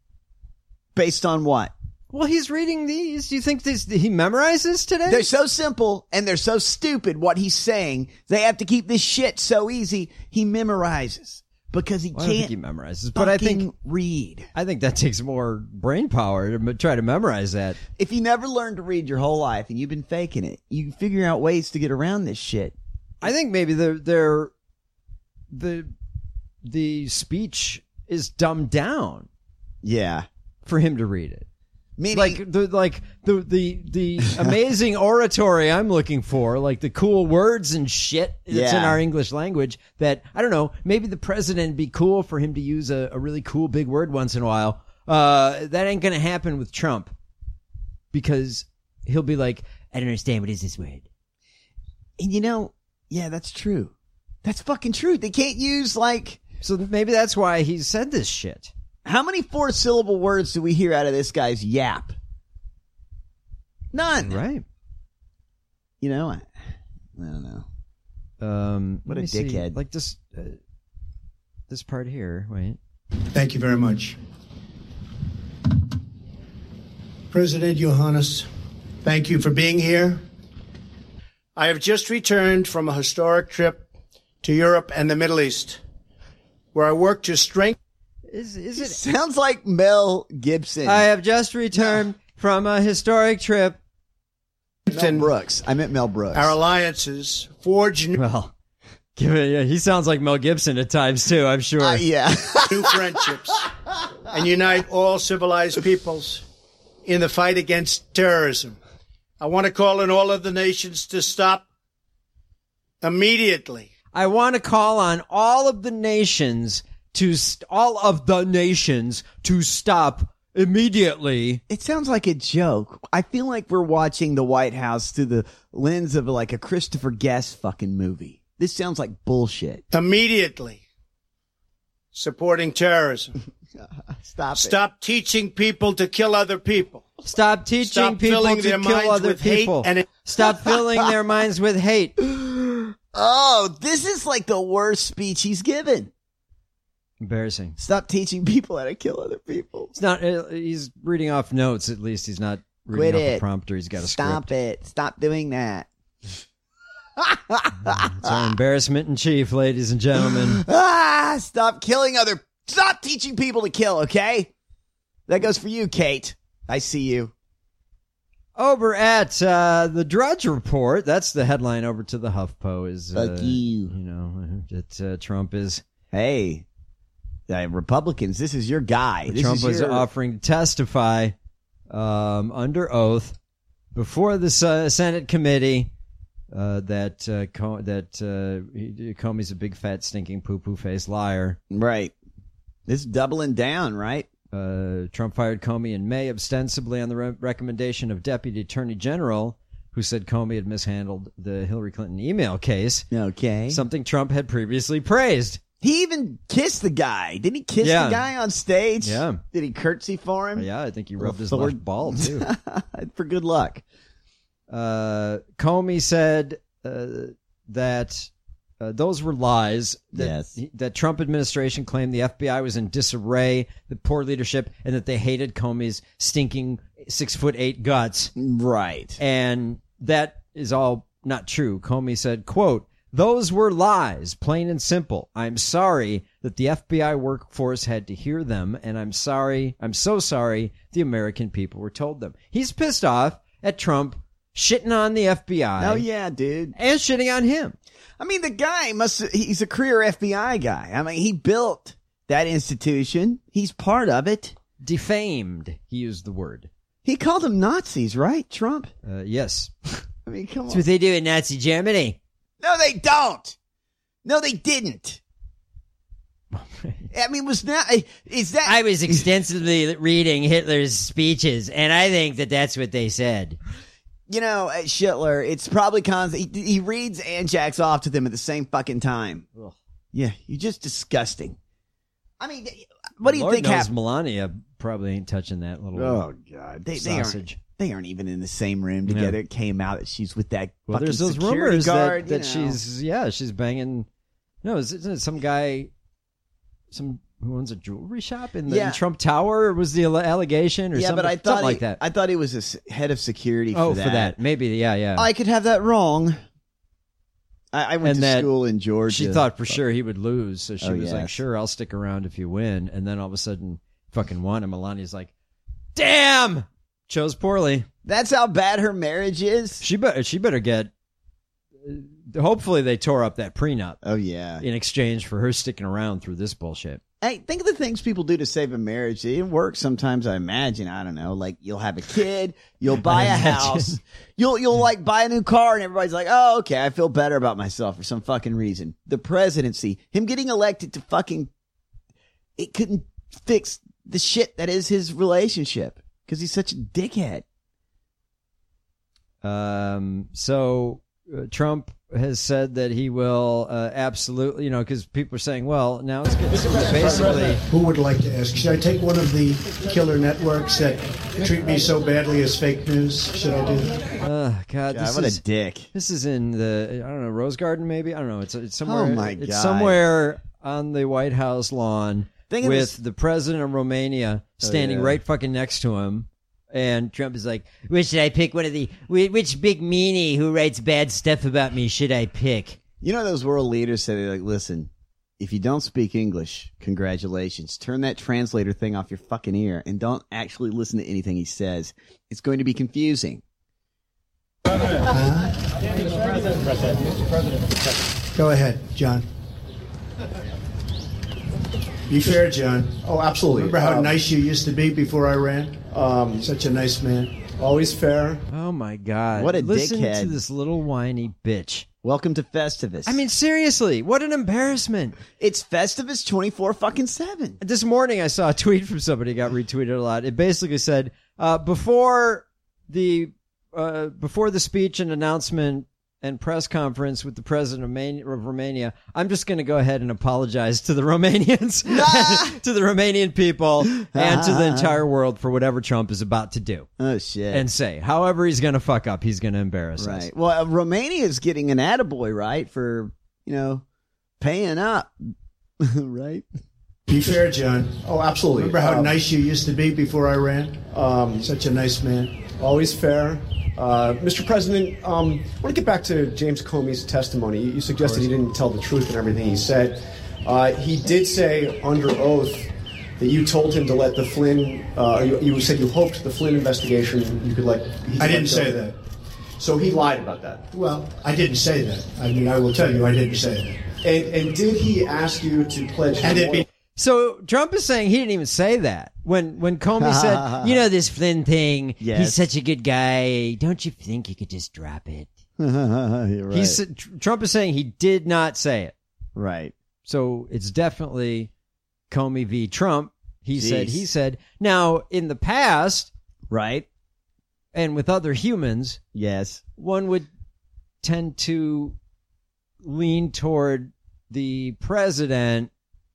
Based on what? Well, he's reading these. Do you think this, he memorizes today? They're so simple and they're so stupid what he's saying. They have to keep this shit so easy. He memorizes because he Well, I don't can't think he memorizes, but I think fucking read. I think that takes more brain power to m- try to memorize that. If you never learned to read your whole life and you've been faking it, you can figure out ways to get around this shit. I think maybe the their the the speech is dumbed down Yeah. for him to read it. Meaning, Like the like the the the amazing oratory I'm looking for, like the cool words and shit that's in Yeah. our English language. That I don't know. Maybe the president would be cool for him to use a, a really cool big word once in a while. Uh, that ain't gonna happen with Trump because he'll be like, I don't understand, what is this word? and you know, yeah, that's true. That's fucking true. They can't use like, So maybe that's why he said this shit. how many four syllable words do we hear out of this guy's yap? None. Right. You know, I, I don't know. Um, What let a me see. dickhead. Like this, uh, this part here. Wait. Thank you very much. President Johannes, thank you for being here. I have just returned from a historic trip to Europe and the Middle East, where I worked to strengthen. Is is It it? sounds like Mel Gibson. I have just returned from a historic trip. Mel Brooks. I meant Mel Brooks. Our alliances, forge new, Well, give it, yeah, he sounds like Mel Gibson at times too. I'm sure. Uh, yeah. new friendships, and unite all civilized peoples in the fight against terrorism. I want to call on all of the nations to stop immediately. I want to call on all of the nations to st- all of the nations to stop immediately. It sounds like a joke. I feel like we're watching the White House through the lens of like a Christopher Guest fucking movie. This sounds like bullshit. Immediately supporting terrorism. Stop it. Stop teaching people to kill other people. Stop teaching Stop people filling to their kill minds other with hate people. and it- Stop filling their minds with hate. Oh, this is like the worst speech he's given. Embarrassing. Stop teaching people how to kill other people. It's not. uh, He's reading off notes. At least he's not reading Quit off it. a prompter. He's got a Stop script. it. Stop doing that. It's our embarrassment in chief, ladies and gentlemen. Ah, stop killing other. Stop teaching people to kill, okay? That goes for you, Kate. I see you. Over at uh, the Drudge Report, that's the headline over to the HuffPo is, uh, Fuck you. you know, that uh, Trump is, Hey, uh, Republicans, this is your guy. This Trump is was your... offering to testify um, under oath before the uh, Senate committee uh, that uh, Co- that uh, he- Comey's a big fat stinking poo poo faced liar. Right. This is doubling down, right? Uh, Trump fired Comey in May, ostensibly on the re- recommendation of Deputy Attorney General who said Comey had mishandled the Hillary Clinton email case. Okay. Something Trump had previously praised. He even kissed the guy. Didn't he kiss Yeah. the guy on stage? Yeah. Did he curtsy for him? Yeah, I think he rubbed his Thor- left ball, too. For good luck. Uh, Comey said uh, that uh, those were lies. That, Yes. he- that Trump administration claimed the F B I was in disarray, the poor leadership, and that they hated Comey's stinking six foot eight guts. Right. And that is all not true. Comey said, quote, "Those were lies, plain and simple. I'm sorry that the F B I workforce had to hear them, and I'm sorry, I'm so sorry the American people were told them." He's pissed off at Trump shitting on the F B I. Oh, yeah, dude. And shitting on him. I mean, the guy must, he's a career F B I guy. I mean, he built that institution. He's part of it. Defamed, he used the word. He called them Nazis, right, Trump? Uh, yes. I mean, come That's on. what they do in Nazi Germany. No, they don't. No, they didn't. I mean, was not, is that... I was extensively reading Hitler's speeches, and I think that that's what they said. You know, at Schindler, it's probably cons. He, he reads and jacks off to them at the same fucking time. Ugh. Yeah, you're just disgusting. I mean, what do you Lord think knows happened? Melania probably ain't touching that little Oh God, they, they aren't. sausage. They aren't even in the same room together. Yeah. It came out that she's with that Well, fucking there's those security rumors guard. that, that you know. she's yeah she's banging. No, isn't it some guy, some who owns a jewelry shop in the Yeah. in Trump Tower? Was the alle- allegation or yeah, something, but I thought something he, like that? I thought he was a s- head of security. oh, for that. for that, maybe yeah, yeah. I could have that wrong. I, I went And to that school in Georgia. She thought for sure he would lose, so she Oh, was like, yes. "Sure, I'll stick around if you win." And then all of a sudden, fucking won, and Melania's like, "Damn, chose poorly." That's how bad her marriage is. She better she better get. Uh, hopefully, they tore up that prenup Oh yeah. in exchange for her sticking around through this bullshit. Hey, think of the things people do to save a marriage. It works sometimes, I imagine. I don't know. Like, you'll have a kid, you'll buy a imagine. house, you'll, you'll like buy a new car, and everybody's like, oh, okay, I feel better about myself for some fucking reason. The presidency, him getting elected to fucking, it couldn't fix the shit that is his relationship because he's such a dickhead. Um. So uh, Trump has said that he will uh, absolutely, you know, because people are saying, well, now it's good. Basically, Who would like to ask? Should I take one of the killer networks that treat me so badly as fake news? Should I do that? uh, God, God, this what is a dick. this is in the I don't know Rose Garden, maybe I don't know. It's it's somewhere. Oh, my It's God. somewhere on the White House lawn Think of with this- the president of Romania standing yeah. right fucking next to him, and Trump is like, Which should I pick? One of the whi- which big meanie who writes bad stuff about me should I pick? You know, those world leaders say, like, listen, if you don't speak English, congratulations. Turn that translator thing off your fucking ear and don't actually listen to anything he says. It's going to be confusing. Go ahead, John. Be fair, John. Oh, absolutely. Remember how Um, nice you used to be before I ran? Um, Such a nice man. always fair. oh my God, What a listen dickhead. to this little whiny bitch. Welcome to Festivus. I mean, seriously, what an embarrassment. it's Festivus twenty-four fucking seven. This morning, I saw a tweet from somebody got retweeted a lot. It basically said, uh, before the uh, before the speech and announcement and press conference with the president of, Man- of Romania, I'm just going to go ahead and apologize to the Romanians, to the Romanian people, and to the entire world for whatever Trump is about to do Oh, shit. and say. However he's going to fuck up, he's going to embarrass us. Right. Well, uh, Romania is getting an attaboy, right, for, you know, paying up. Right? Be fair, John. Oh, absolutely. Remember how Um, nice you used to be before I ran? Um, Such a nice man. always fair. Uh, Mister President, um, I want to get back to James Comey's testimony. You, you suggested he didn't tell the truth in everything he said. Uh, he did say under oath that you told him to let the Flynn. Uh, you, you said you hoped the Flynn investigation you could let. he could I let didn't go. say that. So he lied about that. Well, I didn't say that. I mean, I will tell you, I didn't say that. And, and did he ask you to pledge? And him it be- more- So Trump is saying he didn't even say that. When when Comey said, You know this Flynn thing. Yes. He's such a good guy. Don't you think you could just drop it? You're right. he's Trump is saying he did not say it. right. So it's definitely Comey v. Trump. He said, Jeez. he said. Now, in the past, Right. and with other humans, yes, one would tend to lean toward the president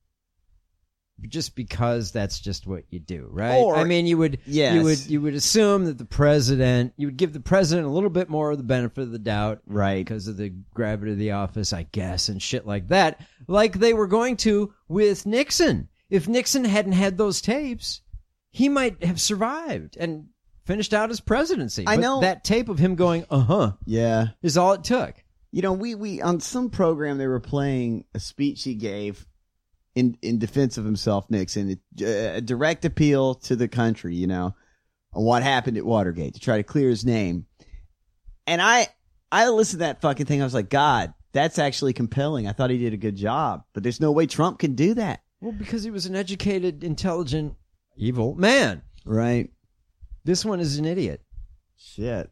just because that's just what you do, right? Or, I mean, you would, yes. you would, you would assume that the president, you would give the president a little bit more of the benefit of the doubt, right? Because of the gravity of the office, I guess, and shit like that, like they were going to with Nixon. If Nixon hadn't had those tapes, he might have survived and finished out his presidency. I But know that tape of him going, uh huh, yeah, is all it took. You know, we we on some program they were playing a speech he gave in in defense of himself, Nixon, a, a direct appeal to the country, you know, on what happened at Watergate to try to clear his name. And I I listened to that fucking thing. I was like, God, that's actually compelling. I thought he did a good job, but there's no way Trump can do that. Well, because he was an educated, intelligent, evil man. Right. This one is an idiot. Shit.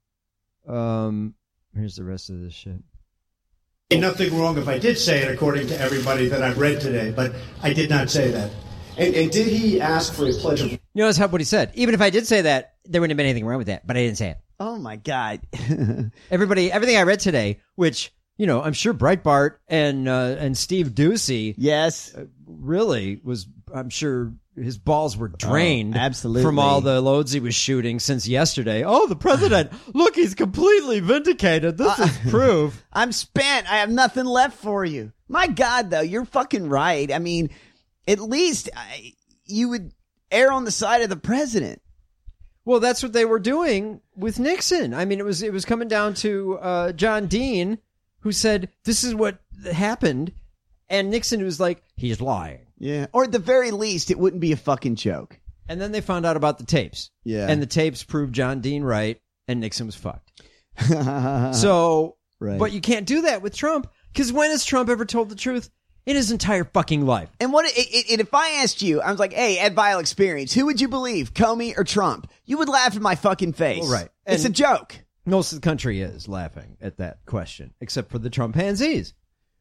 Um, here's the rest of this shit. Nothing wrong if I did say it, according to everybody that I've read today, but I did not say that. And, and did he ask for a pledge of... You know, that's what he said. Even if I did say that, there wouldn't have been anything wrong with that, but I didn't say it. Oh, my God. Everybody, everything I read today, which, you know, I'm sure Breitbart and uh, and Steve Ducey... Yes. Uh, really was, I'm sure... His balls were drained oh, absolutely. from all the loads he was shooting since yesterday. Oh, the president, look, he's completely vindicated. This uh, is proof. I'm spent. I have nothing left for you. My God, though, you're fucking right. I mean, at least I, you would err on the side of the president. Well, that's what they were doing with Nixon. I mean, it was it was coming down to uh, John Dean, who said, this is what happened. And Nixon was like, he's lying. Yeah. Or at the very least, it wouldn't be a fucking joke. And then they found out about the tapes. Yeah. And the tapes proved John Dean right, and Nixon was fucked. So, right. But you can't do that with Trump, because when has Trump ever told the truth? In his entire fucking life. And what? It, it, if I asked you, I was like, hey, Ed Vile experience, who would you believe, Comey or Trump? You would laugh in my fucking face. Well, right. It's And a joke. Most of the country is laughing at that question, except for the Trumpanzees.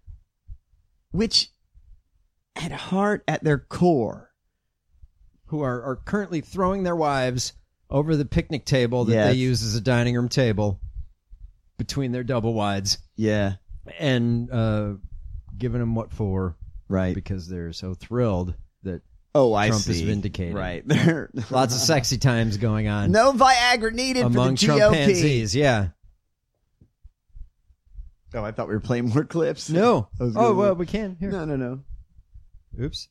Which, at heart, at their core, who are, are currently throwing their wives over the picnic table that Yes. they use as a dining room table between their double wides. Yeah. And uh, giving them what for. Right. Because they're so thrilled that oh, I Trump see. is vindicated. Right. Lots of sexy times going on. No Viagra needed among for the G O P. Trumpanzees, yeah. Oh, I thought we were playing more clips. No. I was Oh, gonna- well, we can. Here. No, no, no. Oops.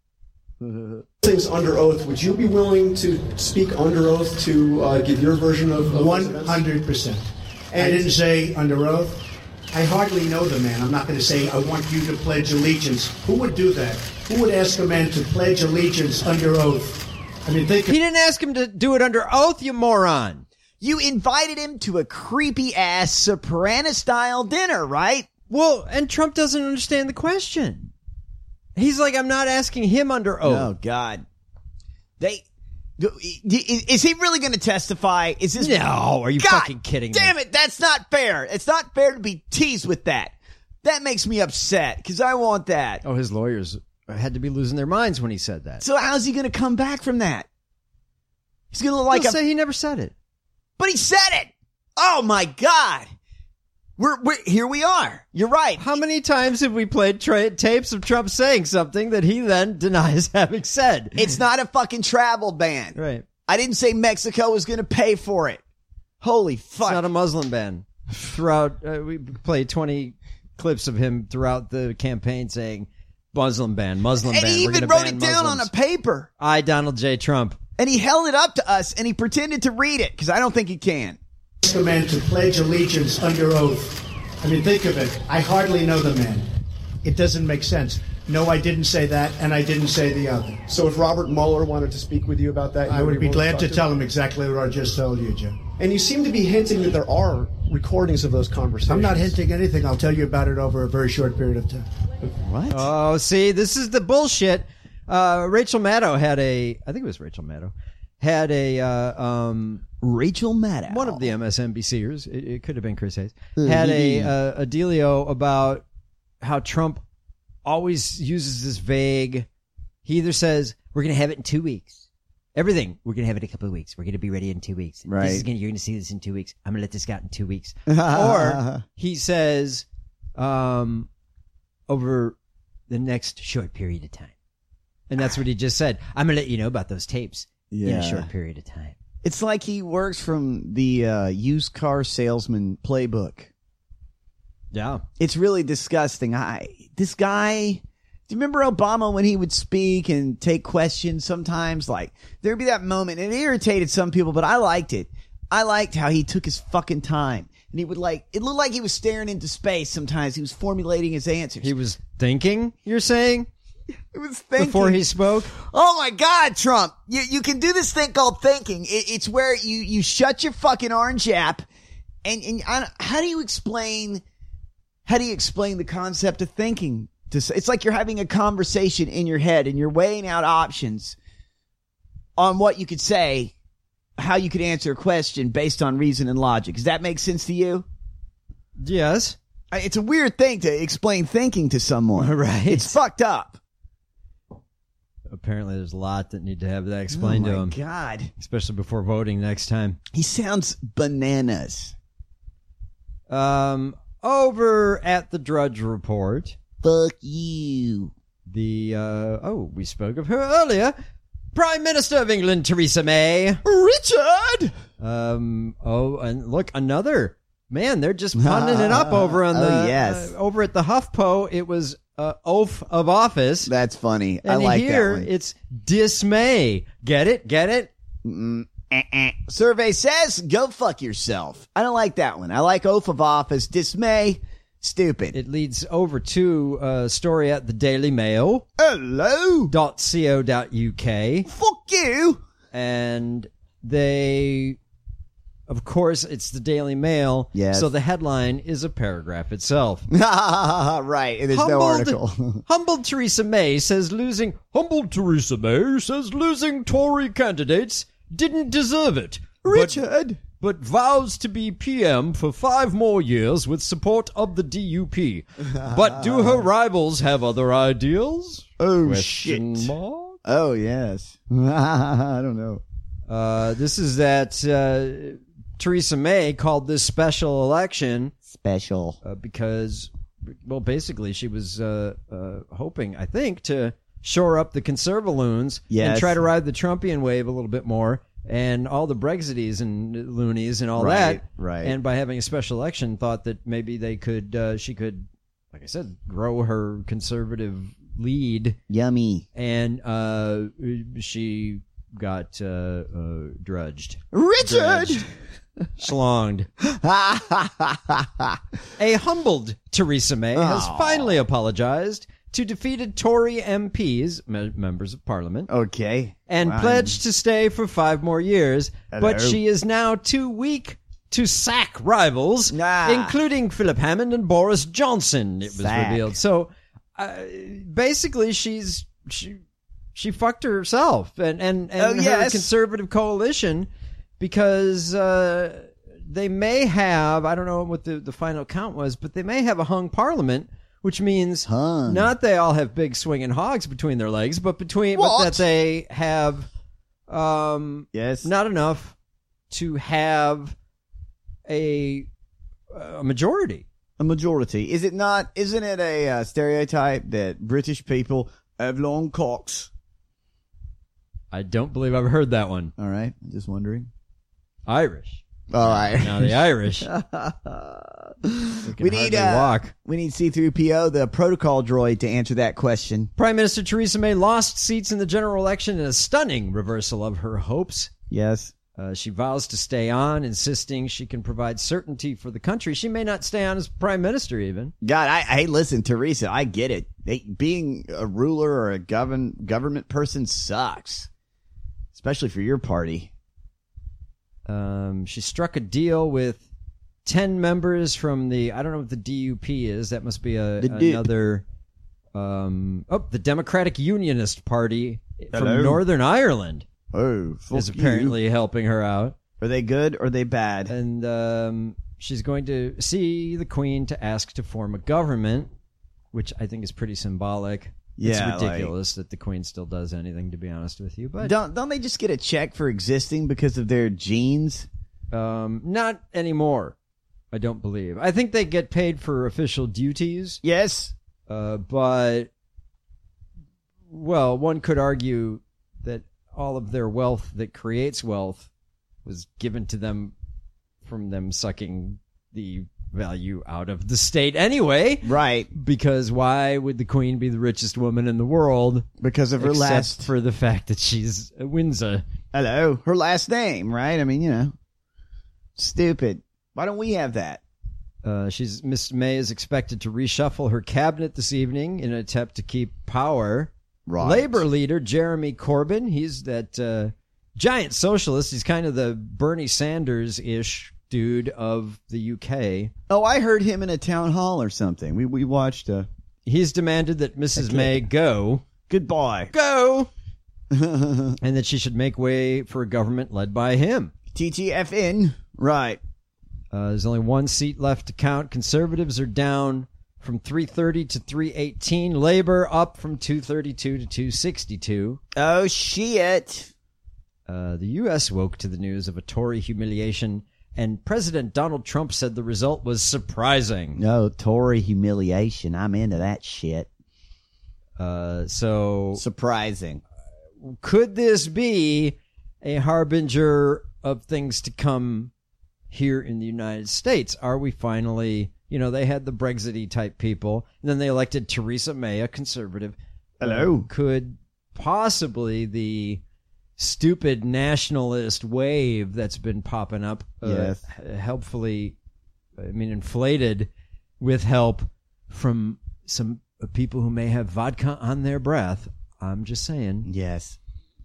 Things under oath. Would you be willing to speak under oath to uh, give your version of, of One hundred percent. I didn't say under oath. I hardly know the man. I'm not going to say I want you to pledge allegiance. Who would do that? Who would ask a man to pledge allegiance under oath? I mean, think. He didn't ask him to do it under oath, you moron. You invited him to a creepy-ass Soprano-style dinner, right? Well, and Trump doesn't understand the question. He's like, I'm not asking him under oath. Oh, God. They... Is he really going to testify? Is this... No, are you God fucking kidding me? Damn it, that's not fair. It's not fair to be teased with that. That makes me upset, because I want that. Oh, his lawyers had to be losing their minds when he said that. So how's he going to come back from that? He's going to look like He'll a... say he never said it. But he said it! Oh, my God! We're, we're here we are. You're right. How many times have we played tra- tapes of Trump saying something that he then denies having said? It's not a fucking travel ban. Right. I didn't say Mexico was going to pay for it. Holy fuck. It's not a Muslim ban. Throughout, uh, we played twenty clips of him throughout the campaign saying Muslim ban, Muslim and ban. he We're even gonna wrote ban it down Muslims. on a paper. I, Donald J. Trump. And he held it up to us and he pretended to read it because I don't think he can. Ask a man to pledge allegiance under oath. I mean, think of it. I hardly know the man. It doesn't make sense. No, I didn't say that, and I didn't say the other. So if Robert Mueller wanted to speak with you about that, I you would be glad talk to him? tell him exactly what I just told you, Jim. And you seem to be hinting that there are recordings of those conversations. I'm not hinting anything. I'll tell you about it over a very short period of time. What? Oh, see, this is the bullshit. Uh, Rachel Maddow had a, I think it was Rachel Maddow, had a, uh, um, Rachel Maddow, one of the M S N B Cers, it, it could have been Chris Hayes, had a, uh, a dealio about how Trump always uses this vague, he either says, we're going to have it in two weeks. Everything. We're going to have it in a couple of weeks. We're going to be ready in two weeks. Right. This is gonna, you're going to see this in two weeks. I'm going to let this out in two weeks. Or he says, um, over the next short period of time. And that's what he just said. I'm going to let you know about those tapes Yeah. in a short period of time. It's like he works from the uh, used car salesman playbook. Yeah. It's really disgusting. I This guy, do you remember Obama when he would speak and take questions sometimes? Like, there'd be that moment, and it irritated some people, but I liked it. I liked how he took his fucking time. And he would like, it looked like he was staring into space sometimes. He was formulating his answers. He was thinking, you're saying? It was thinking. Before he spoke? Oh my God, Trump. You you can do this thing called thinking. It, it's where you, you shut your fucking orange app and, and I don't- how do you explain, how do you explain the concept of thinking? To, s- it's like you're having a conversation in your head and you're weighing out options on what you could say, how you could answer a question based on reason and logic. Does that make sense to you? Yes. I- It's a weird thing to explain thinking to someone. Right. It's fucked up. Apparently there's a lot that need to have that explained Oh to my him. God. Especially before voting next time. He sounds bananas. Um, over at the Drudge Report. Fuck you. The, uh, oh, we spoke of her earlier. Prime Minister of England, Theresa May. Richard! Um, oh, and look, another. Man, they're just punning it up over on the, Oh, yes. uh, over at the HuffPo. It was, uh, oath of office. That's funny. And I like here, that one. it's dismay. Get it? Get it? Mm, eh, eh. Survey says, go fuck yourself. I don't like that one. I like oath of office. Dismay. Stupid. It leads over to a story at the Daily Mail. Hello. Dot co dot uk. Fuck you. And they, of course, it's the Daily Mail. Yes. So the headline is a paragraph itself. Right. And there's no article. Humbled Theresa May says losing, humbled Theresa May says losing Tory candidates didn't deserve it. Richard. But, but vows to be P M for five more years with support of the D U P. But do her rivals have other ideals? Oh, Question shit. mark? Oh, yes. I don't know. Uh, this is that uh, Theresa May called this special election Special. uh, because, well, basically she was uh, uh, hoping, I think, to shore up the conservaloons Yes. and try to ride the Trumpian wave a little bit more, and all the Brexities and loonies and all Right, that. right. And by having a special election, thought that maybe they could, uh, she could, like I said, grow her conservative lead. Yummy. And uh, she got uh, uh, drudged. Richard. Dredged. Schlonged. A humbled Theresa May has Aw. finally apologized to defeated Tory M Ps, me- members of parliament, Okay. and Wow. pledged to stay for five more years. But Hello. she is now too weak to sack rivals, Nah. including Philip Hammond and Boris Johnson, it was Sack. revealed. So uh, basically, she's she she fucked herself and, and, and Oh, her yes. conservative coalition because uh, they may have, I don't know what the, the final count was, but they may have a hung parliament, which means Hung. not they all have big swinging hogs between their legs, but between What? but that they have um Yes. not enough to have a a majority. A majority. Is it not? Isn't it a uh, stereotype that British people have long cocks? I don't believe I've heard that one. All right. Just wondering. Irish. All right. Now the Irish. we can need hardly uh, walk. we need C three P O, the protocol droid, to answer that question. Prime Minister Theresa May lost seats in the general election in a stunning reversal of her hopes. Yes. Uh, she vows to stay on, insisting she can provide certainty for the country. She may not stay on as prime minister even. God, I, hey, listen, Teresa, I get it. They, being a ruler or a govern, government person sucks, especially for your party. Um, she struck a deal with ten members from the, I don't know what the D U P is. That must be a The D U P. another, um, oh, the Democratic Unionist Party Hello. from Northern Ireland Oh, fuck is you. apparently helping her out. Are they good or are they bad? And um, she's going to see the Queen to ask to form a government, which I think is pretty symbolic. Yeah, it's ridiculous that the Queen still does anything, to be honest with you. But don't don't they just get a check for existing because of their genes? Um, not anymore. I don't believe. I think they get paid for official duties. Yes. Uh, but, well, one could argue that all of their wealth that creates wealth was given to them from them sucking the value out of the state anyway. Right. Because why would the Queen be the richest woman in the world? Because of her except last... for the fact that she's a Windsor. Hello. Her last name, right? I mean, you know. Stupid. Why don't we have that? Uh, she's Miss May is expected to reshuffle her cabinet this evening in an attempt to keep power. Right. Labor leader Jeremy Corbyn, he's that uh, giant socialist. He's kind of the Bernie Sanders-ish dude of the U K. Oh, I heard him in a town hall or something. We we watched. Uh, He's demanded that Missus May go. Goodbye. Go! And that she should make way for a government led by him. T T F N. Right. Uh, there's only one seat left to count. Conservatives are down from three thirty to three eighteen. Labor up from two thirty-two to two sixty-two. Oh, shit. Uh, the U S woke to the news of a Tory humiliation, and President Donald Trump said the result was surprising. No, Tory humiliation. I'm into that shit. Uh, so... Surprising. Could this be a harbinger of things to come here in the United States? Are we finally, you know, they had the Brexit-y type people, and then they elected Theresa May, a conservative. Hello. Uh, could possibly the stupid nationalist wave that's been popping up, uh, yes. helpfully, I mean, inflated with help from some people who may have vodka on their breath. I'm just saying. Yes.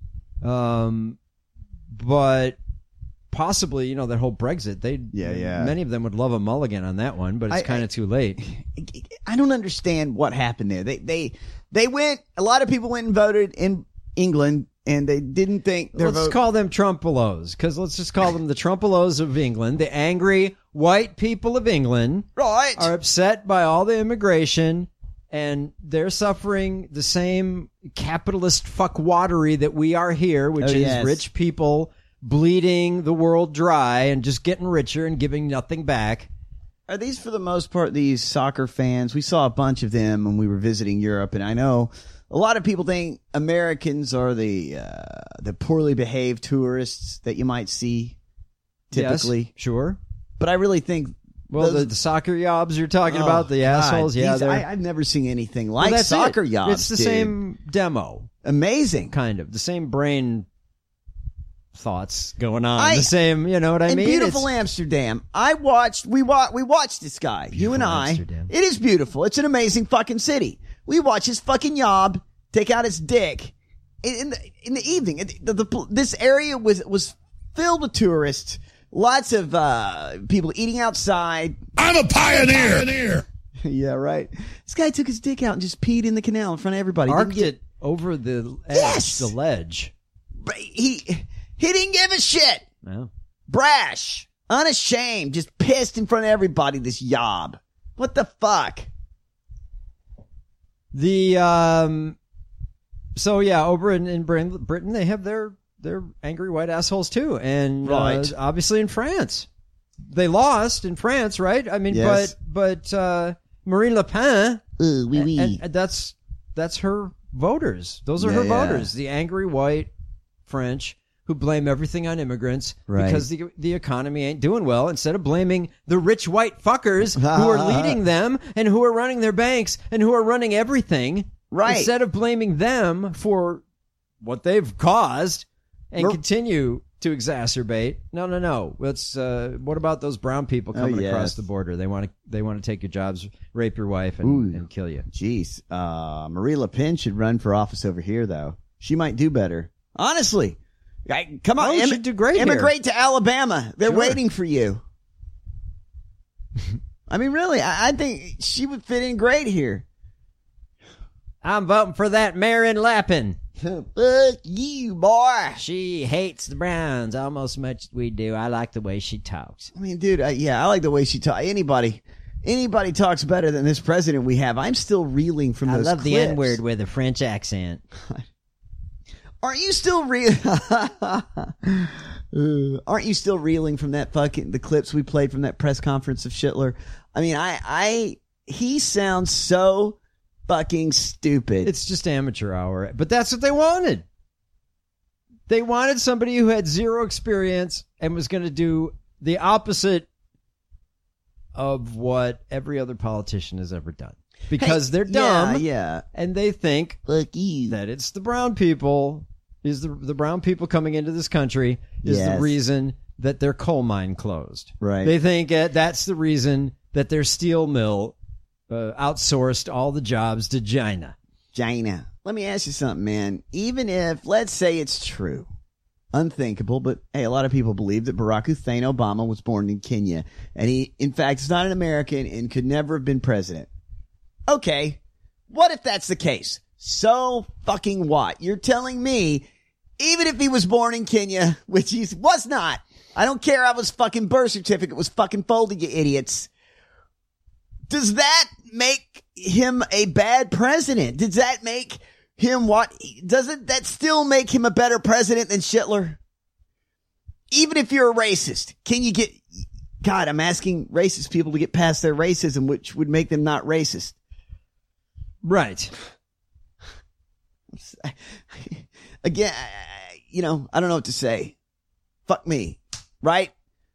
Um, but possibly, you know, that whole Brexit, they, yeah, yeah. many of them would love a mulligan on that one, but it's kind of too late. I don't understand what happened there. They, they, they went, a lot of people went and voted in England, and they didn't think their Let's vote... call them Trumpelos, because let's just call them the Trumpelos of England. The angry white people of England right. are upset by all the immigration, and they're suffering the same capitalist fuckwatery that we are here, which oh, is yes. rich people bleeding the world dry and just getting richer and giving nothing back. Are these, for the most part, these soccer fans? We saw a bunch of them when we were visiting Europe, and I know a lot of people think Americans are the uh, the poorly behaved tourists that you might see typically. Yes, sure. But I really think... Well, those, the, the soccer yobs you're talking oh, about, the God. assholes, yeah. These, I, I've never seen anything like well, soccer it. yobs. It's the dude. same demo. Amazing. Kind of. The same brain thoughts going on. I, the same, you know what I in mean? Beautiful it's, Amsterdam. I watched, we, wa- we watched this guy, you and I. Amsterdam. It is beautiful. It's an amazing fucking city. We watch his fucking yob take out his dick in, in, the, in the evening. The, the, the, this area was, was filled with tourists. Lots of uh, people eating outside. I'm a pioneer. pioneer. Yeah, right. This guy took his dick out and just peed in the canal in front of everybody. Arced get... it over the edge, yes! the ledge. But he he didn't give a shit. No. Brash, unashamed, just pissed in front of everybody. This yob. What the fuck? The um. So yeah, over in, in Britain, they have their. They're angry white assholes too, and right. uh, obviously in France, they lost in France, right? I mean, yes. but but uh, Marine Le Pen, Ooh, oui, oui. And, and that's that's her voters. Those are yeah, her yeah. voters, the angry white French who blame everything on immigrants right. because the the economy ain't doing well. Instead of blaming the rich white fuckers who are leading them and who are running their banks and who are running everything, right? Instead of blaming them for what they've caused. And Mer- continue to exacerbate. No, no, no. Let's. Uh, what about those brown people coming oh, yes. across the border? They want to. They want to take your jobs, rape your wife, and, and kill you. Jeez, uh, Marie Le Pen should run for office over here, though. She might do better. Honestly, I, come on, oh, im- she'd do great. Immigrate here. to Alabama. They're sure. waiting for you. I mean, really, I, I think she would fit in great here. I'm voting for that Marin Lappin. Fuck you, boy. She hates the Browns almost as much as we do. I like the way she talks. I mean, dude, I, yeah, I like the way she talks. Anybody, anybody talks better than this president we have, I'm still reeling from I those love the clips. N-word with a French accent. Aren't you still reeling? uh, aren't you still reeling from that fucking the clips we played from that press conference of Schittler? I mean, I, I, he sounds so fucking stupid. It's just amateur hour, but that's what they wanted. They wanted somebody who had zero experience and was going to do the opposite of what every other politician has ever done. Because Hey, they're dumb. Yeah, yeah. And they think Fuck you. that it's the brown people, is the the brown people coming into this country is Yes. the reason that their coal mine closed. Right. They think uh, that's the reason that their steel mill uh, outsourced all the jobs to China. China. Let me ask you something, man. Even if, let's say it's true, unthinkable, but hey, a lot of people believe that Barack Hussein Obama was born in Kenya, and he, in fact, is not an American and could never have been president. Okay, what if that's the case? So fucking what? You're telling me, even if he was born in Kenya, which he was not, I don't care how his fucking birth certificate was fucking folded, you idiots. Does that make him a bad president? Does that make him what? Doesn't that still make him a better president than Schittler? Even if you're a racist, can you get, God, I'm asking racist people to get past their racism, which would make them not racist. Right. Again, you know, I don't know what to say. Fuck me. Right?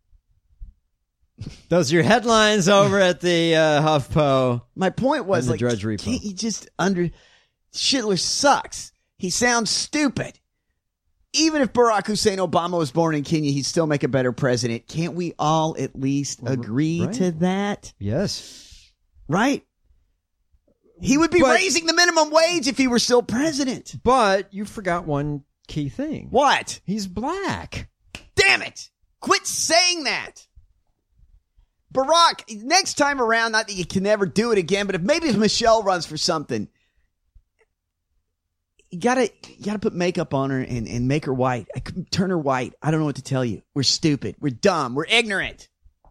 Those are your headlines over at the uh, HuffPo. My point was, and the like, Drudge Repo. can't you just under... Schittler sucks. He sounds stupid. Even if Barack Hussein Obama was born in Kenya, he'd still make a better president. Can't we all at least agree right. to that? Yes. Right? He would be But- raising the minimum wage if he were still president. But you forgot one key thing. What? He's black. Damn it! Quit saying that! Barack, next time around, not that you can never do it again, but if maybe if Michelle runs for something, you gotta, you gotta put makeup on her and, and make her white. I could turn her white. I don't know what to tell you. We're stupid. We're dumb. We're ignorant.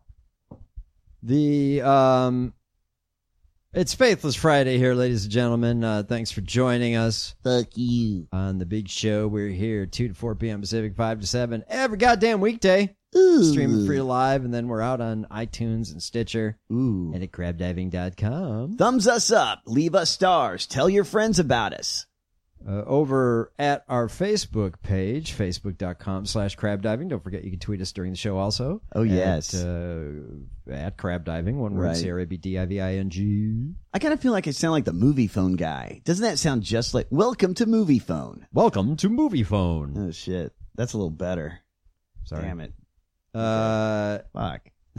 The um, it's Faithless Friday here, ladies and gentlemen. Uh, thanks for joining us. Fuck you. On the big show, we're here two to four p.m. Pacific, five to seven every goddamn weekday. Ooh. Streaming free live, and then we're out on iTunes and Stitcher. Ooh. And at crab diving dot com. Thumbs us up. Leave us stars. Tell your friends about us. Uh, over at our Facebook page, facebook dot com slash crab diving. Don't forget you can tweet us during the show also. Oh, yes. At, uh, at crab diving, one word, Right. C R A B D I V I N G. I kind of feel like I sound like the movie phone guy. Doesn't that sound just like Welcome to Movie Phone? Welcome to Movie Phone. Oh, shit. That's a little better. Sorry. Damn it. Uh, Fuck.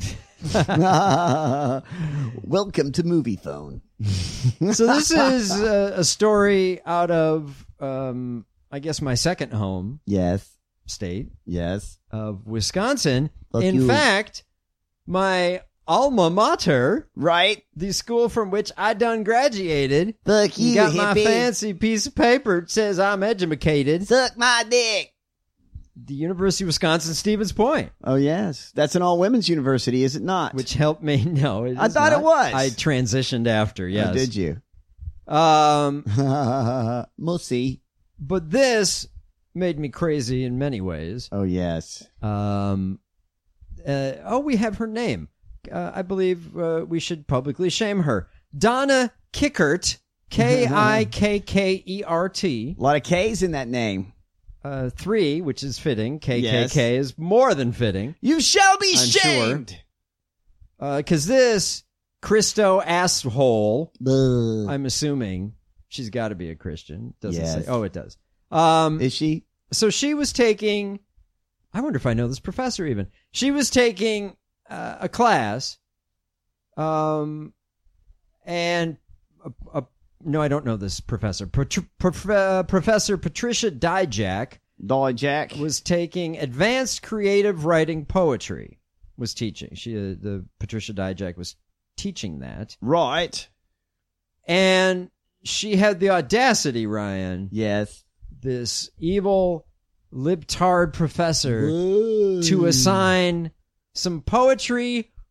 Welcome to Movie Phone. So this is a, a story out of, um, I guess, my second home Yes. state Yes. of Wisconsin. Fuck In you. fact, my alma mater, Right? the school from which I done graduated, Fuck you, got my hippie. fancy piece of paper that says I'm educated. Suck my dick. The University of Wisconsin Stevens Point, Oh, yes. That's an all-women's university, is it not? which helped me. No, it I is thought it not. was. I transitioned after. Yes. Oh, did you? Um, We'll see. but this made me crazy in many ways. Oh, yes. Um, uh, oh, we have her name. Uh, I believe uh, we should publicly shame her. Donna Kickert, K I K K E R T. A lot of K's in that name. Uh, three, which is fitting. K K K Yes. is more than fitting. You shall be I'm sure. shamed. Because this Christo asshole, Ugh. I'm assuming she's got to be a Christian. Doesn't Yes. say. Oh, it does. Um, Is she? so she was taking, I wonder if I know this professor even. She was taking uh, a class, um, and a, a, no, I don't know this professor. Patr- Prof- uh, Professor Patricia Dijak Dolly Jack. was taking advanced creative writing poetry. Was teaching. She, uh, the Patricia Dijak was teaching that, Right. and she had the audacity, Ryan, Yes. this evil libtard professor, Ooh. to assign some poetry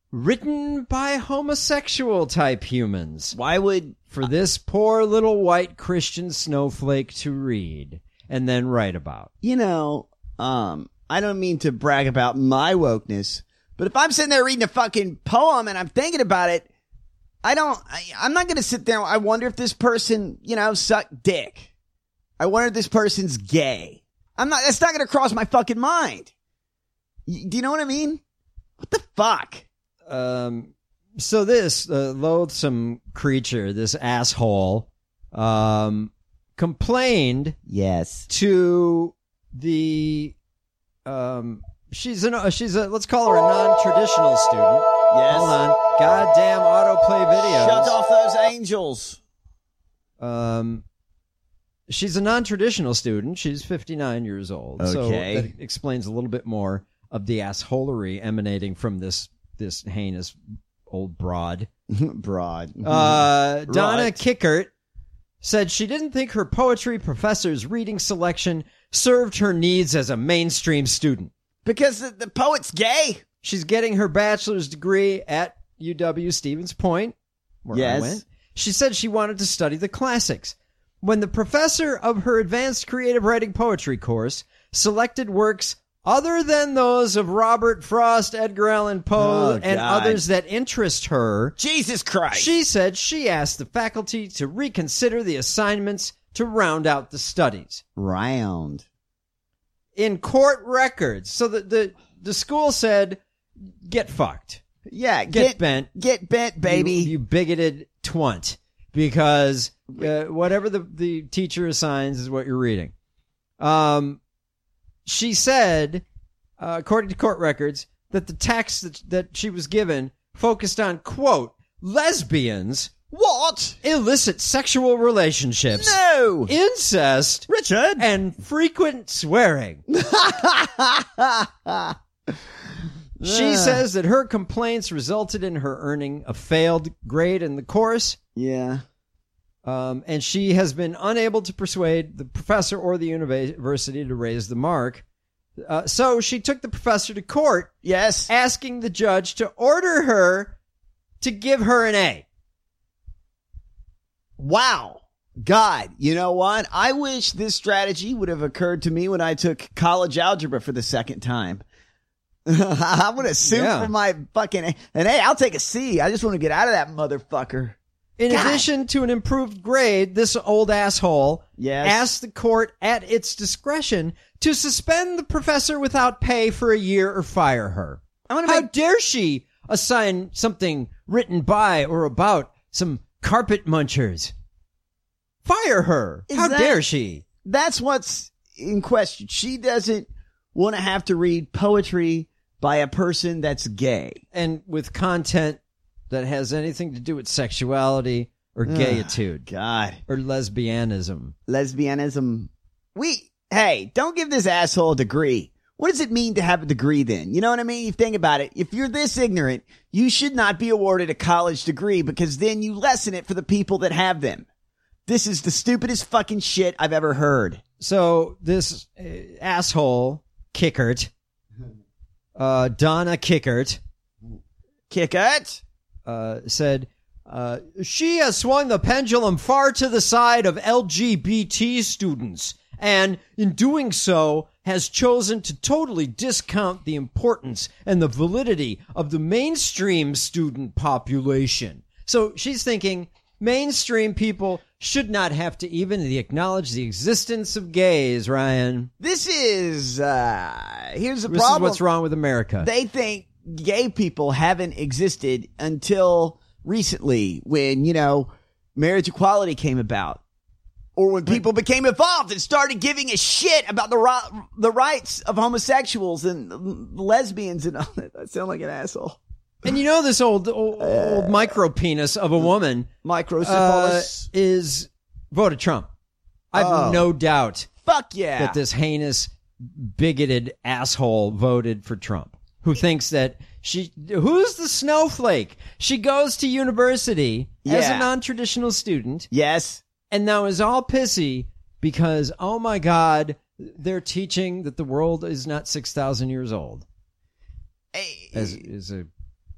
written by homosexual type humans. Why would... For this poor little white Christian snowflake to read and then write about. You know, um, I don't mean to brag about my wokeness, but if I'm sitting there reading a fucking poem and I'm thinking about it, I don't, I, I'm not going to sit there. I wonder if this person, you know, sucked dick. I wonder if this person's gay. I'm not, that's not going to cross my fucking mind. Y- do you know what I mean? What the fuck? Um, so this uh, loathsome creature, this asshole, um, complained. Yes. To the, um, she's an, she's a, let's call her a non-traditional student. Yes. Hold on. Goddamn autoplay videos. Shut off those angels. Um, she's a non-traditional student. She's fifty-nine years old. Okay. So that explains a little bit more of the assholery emanating from this, this heinous old broad. broad. Uh, Donna Right. Kickert said she didn't think her poetry professor's reading selection served her needs as a mainstream student. Because the, the poet's gay. She's getting her bachelor's degree at U W Stevens Point, where Yes. I went. She said she wanted to study the classics. When the professor of her advanced creative writing poetry course selected works other than those of Robert Frost, Edgar Allan Poe, Oh, and God. others that interest her, Jesus Christ. she said she asked the faculty to reconsider the assignments to round out the studies. Round. In court records. So the, the, the school said, get fucked. Yeah, Get, get, bent. Get bent, baby. You, you bigoted twunt. Because uh, whatever the, the teacher assigns is what you're reading. Um, she said, uh, according to court records, that the text that, that she was given focused on, quote, lesbians. What? Illicit sexual relationships. No. Incest. Richard. And frequent swearing. She says that her complaints resulted in her earning a failed grade in the course. Yeah. Um, and she has been unable to persuade the professor or the university to raise the mark. Uh, so she took the professor to court. Yes. Asking the judge to order her to give her an A. Wow. God, you know what? I wish this strategy would have occurred to me when I took college algebra for the second time. I would have sued Yeah. for my fucking... And hey, I'll take a C. I just want to get out of that motherfucker. In God. addition to an improved grade, this old asshole Yes. asked the court at its discretion to suspend the professor without pay for a year or fire her. I'm gonna How make- dare she assign something written by or about some carpet munchers? Fire her. Is How that- dare she? That's what's in question. She doesn't want to have to read poetry by a person that's gay. And with content that has anything to do with sexuality or gayitude. God. Or lesbianism. Lesbianism. We, hey, don't give this asshole a degree. What does it mean to have a degree then? You know what I mean? You think about it. If you're this ignorant, you should not be awarded a college degree because then you lessen it for the people that have them. This is the stupidest fucking shit I've ever heard. So this uh, asshole, Kickert, uh, Donna Kickert, Kickert, uh, said, uh, she has swung the pendulum far to the side of L G B T students, and in doing so has chosen to totally discount the importance and the validity of the mainstream student population. So she's thinking mainstream people should not have to even acknowledge the existence of gays, Ryan. This is, uh, here's the This problem. is what's wrong with America. They think gay people haven't existed until recently when, you know, marriage equality came about. Or when people became involved and started giving a shit about the ri- the rights of homosexuals and lesbians and all that. I sound like an asshole. And you know this old old, old micro penis of a woman uh, Microcephalus. is voted Trump. I've Oh. no doubt Fuck yeah. that this heinous, bigoted asshole voted for Trump. Who thinks that she... Who's the snowflake? She goes to university as Yeah. a non-traditional student. Yes. And now is all pissy because, oh my God, they're teaching that the world is not six thousand years old. As is a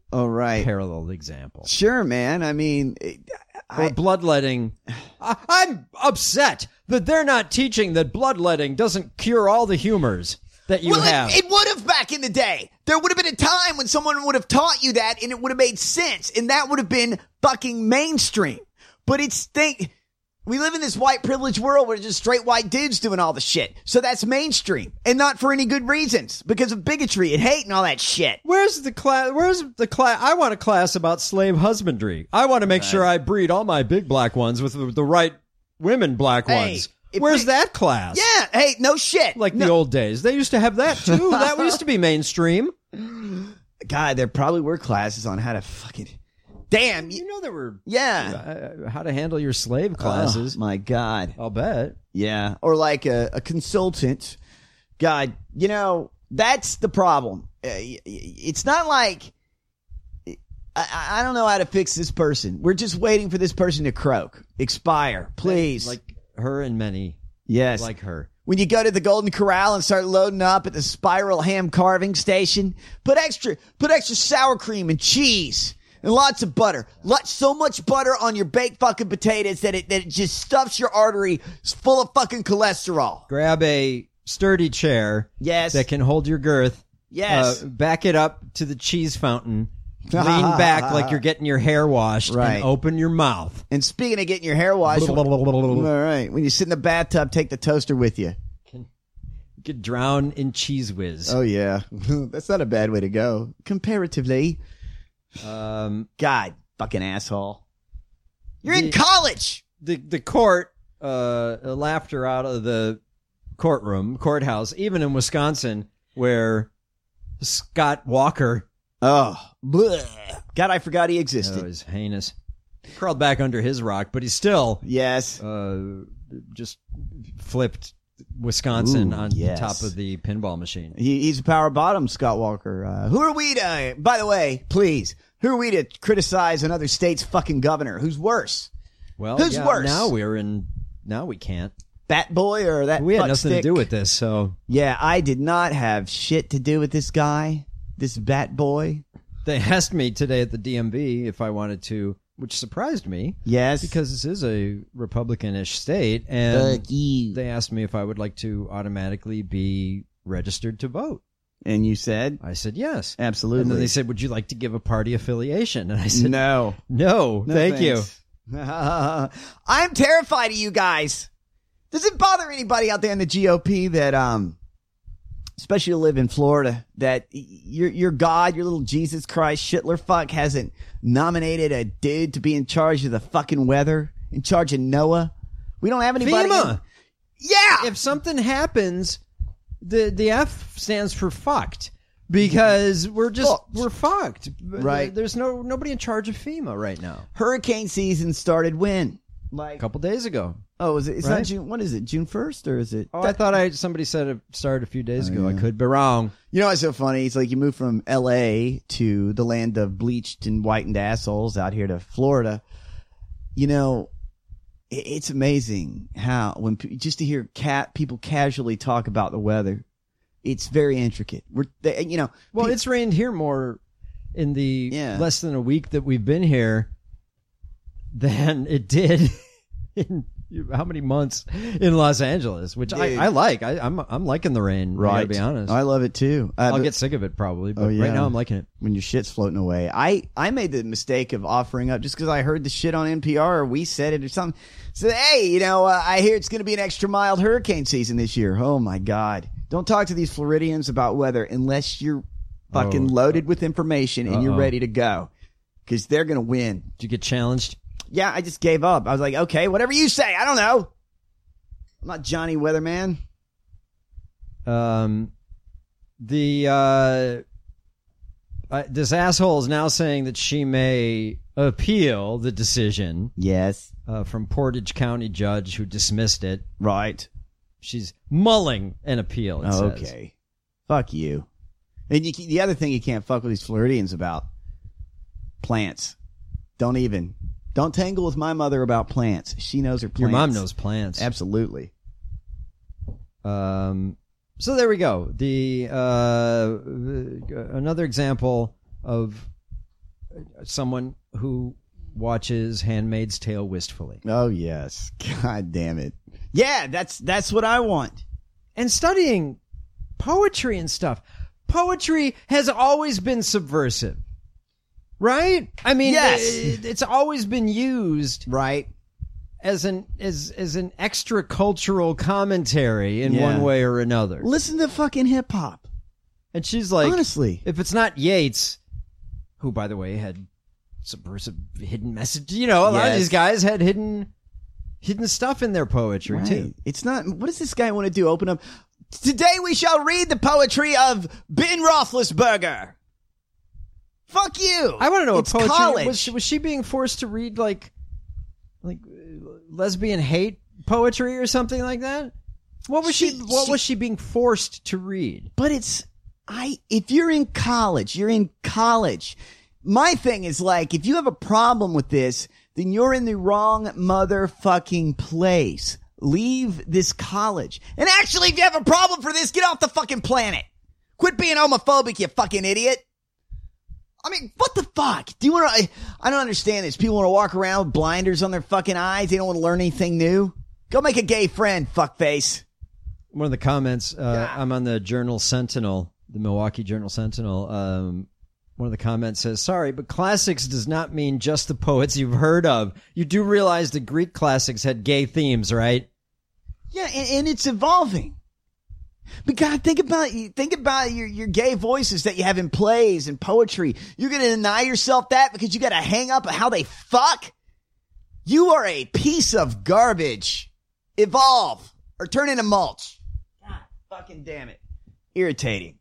Oh, right. parallel example. Sure, man. I mean, I, or bloodletting. I, I'm upset that they're not teaching that bloodletting doesn't cure all the humors that you well, have. It, it would have back in the day. There would have been a time when someone would have taught you that and it would have made sense. And that would have been fucking mainstream. But it's think we live in this white privileged world where it's just straight white dudes doing all the shit. So that's mainstream and not for any good reasons because of bigotry and hate and all that shit. Where's the class? Where's the class? I want a class about slave husbandry. I want to make Right. sure I breed all my big black ones with the, the right women black Hey, ones. if Where's we- that class? Yeah. Hey, no shit. Like no. the old days. They used to have that too. That used to be mainstream. God, there probably were classes on how to fucking. Damn. You know there were Yeah. uh, how to handle your slave classes. Oh, my God. I'll bet. Yeah. Or like a, a consultant. God, you know, that's the problem. Uh, y- y- It's not like, I, I don't know how to fix this person. We're just waiting for this person to croak, expire, please. Like her and many. Yes. Like her. When you go to the Golden Corral and start loading up at the Spiral Ham Carving Station, put extra, put extra sour cream and cheese and lots of butter. Lot, so much butter on your baked fucking potatoes that it that it just stuffs your artery full of fucking cholesterol. Grab a sturdy chair. Yes. That can hold your girth. Yes. Uh, back it up to the cheese fountain. Lean back like you're getting your hair washed. Right. And open your mouth. And speaking of getting your hair washed, all right, when you sit in the bathtub, take the toaster with you. Get drowned in cheese whiz. Oh yeah, that's not a bad way to go comparatively. Um, God, fucking asshole. You're the, in college. The the court uh, laughed her out of the courtroom, courthouse, even in Wisconsin, where Scott Walker. Oh, bleh. God, I forgot he existed. That was heinous. Crawled back under his rock, but he still yes, uh, just flipped Wisconsin Ooh, on yes. top of the pinball machine. He, he's a power bottom, Scott Walker. Uh, who are we to, by the way, please, who are we to criticize another state's fucking governor? Who's worse? Well, who's yeah, worse? now we're in, now we can't. Bat Boy or that We had fuck nothing stick? to do with this, so. Yeah, I did not have shit to do with this guy, this Bat Boy. They asked me today at the D M V if I wanted to, which surprised me. Yes. Because this is a Republican-ish state, and Fuck you. they asked me if I would like to automatically be registered to vote. And you said? I said yes. Absolutely. And then they said, would you like to give a party affiliation? And I said, no. No, No, thank thanks. you. I'm terrified of you guys. Does it bother anybody out there in the G O P that, um, especially to live in Florida, that your your God, your little Jesus Christ Shitler fuck hasn't nominated a dude to be in charge of the fucking weather, in charge of NOAA? We don't have anybody. FEMA. in- yeah. If something happens, the the F stands for fucked. Because we're just Fucked. we're fucked. Right. There's no nobody in charge of FEMA right now. Hurricane season started when? A Like, couple days ago. oh, is it? It's Right? not June. What is it? June first, or is it? Oh, I thought I somebody said it started a few days Oh, ago. I yeah. could be wrong. You know what's so funny? It's like you move from L A to the land of bleached and whitened assholes out here to Florida. You know, i- it's amazing how when pe- just to hear cat people casually talk about the weather, it's very intricate. We're they, you know, Well, pe- it's rained here more in the Yeah. less than a week that we've been here than it did in how many months in Los Angeles, which I, Dude. I like. I, I'm I'm liking the rain. I gotta be honest. I love it too. Uh, I'll but- get sick of it probably, but Oh, yeah. right now I'm liking it. when your shit's floating away. I, I made the mistake of offering up just because I heard the shit on N P R or we said it or something. So, hey, you know, uh, I hear it's going to be an extra mild hurricane season this year. Oh, my God. Don't talk to these Floridians about weather unless you're fucking Oh. loaded with information and you're Uh-oh. ready to go because they're going to win. Did you get challenged? Yeah, I just gave up. I was like, okay, whatever you say. I don't know. I'm not Johnny Weatherman. Um, the uh, uh, this asshole is now saying that she may appeal the decision. Yes. Uh, from Portage County judge who dismissed it. Right. She's mulling an appeal. It Oh, says. okay. Fuck you. And you, the other thing you can't fuck with these Floridians about plants. Don't even. Don't tangle with my mother about plants. She knows her plants. Your mom knows plants. Absolutely. Um. So there we go. The uh, another example of someone who watches Handmaid's Tale wistfully. Oh yes, God damn it! Yeah, that's that's what I want. And studying poetry and stuff. Poetry has always been subversive, right? I mean, yes. it, it's always been used, right, as an as as an extra cultural commentary in Yeah. one way or another. Listen to fucking hip hop. And she's like, honestly, if it's not Yeats, who by the way had subversive hidden message, you know, a lot of Yes. these guys had hidden hidden stuff in their poetry Right. too. It's not. What does this guy want to do? Open up. Today we shall read the poetry of Ben Roethlisberger. Fuck you. I want to know it's what poetry college. was. She, was she being forced to read like like uh, lesbian hate poetry or something like that? What was she, She- what she- was she being forced to read? But it's I. If you're in college, you're in college. My thing is like, if you have a problem with this, then you're in the wrong motherfucking place. Leave this college. And actually, if you have a problem for this, get off the fucking planet. Quit being homophobic, you fucking idiot. I mean, what the fuck? Do you want to? I, I don't understand this. People want to walk around with blinders on their fucking eyes. They don't want to learn anything new. Go make a gay friend, fuckface. One of the comments, uh, I'm on the Journal Sentinel, the Milwaukee Journal Sentinel. Um, one of the comments says, sorry, but classics does not mean just the poets you've heard of. You do realize the Greek classics had gay themes, right? Yeah, and, and it's evolving. But God, think about think about your, your gay voices that you have in plays and poetry. You're going to deny yourself that because you got to hang up on how they fuck? You are a piece of garbage. Evolve or turn into mulch. God fucking damn it. Irritating.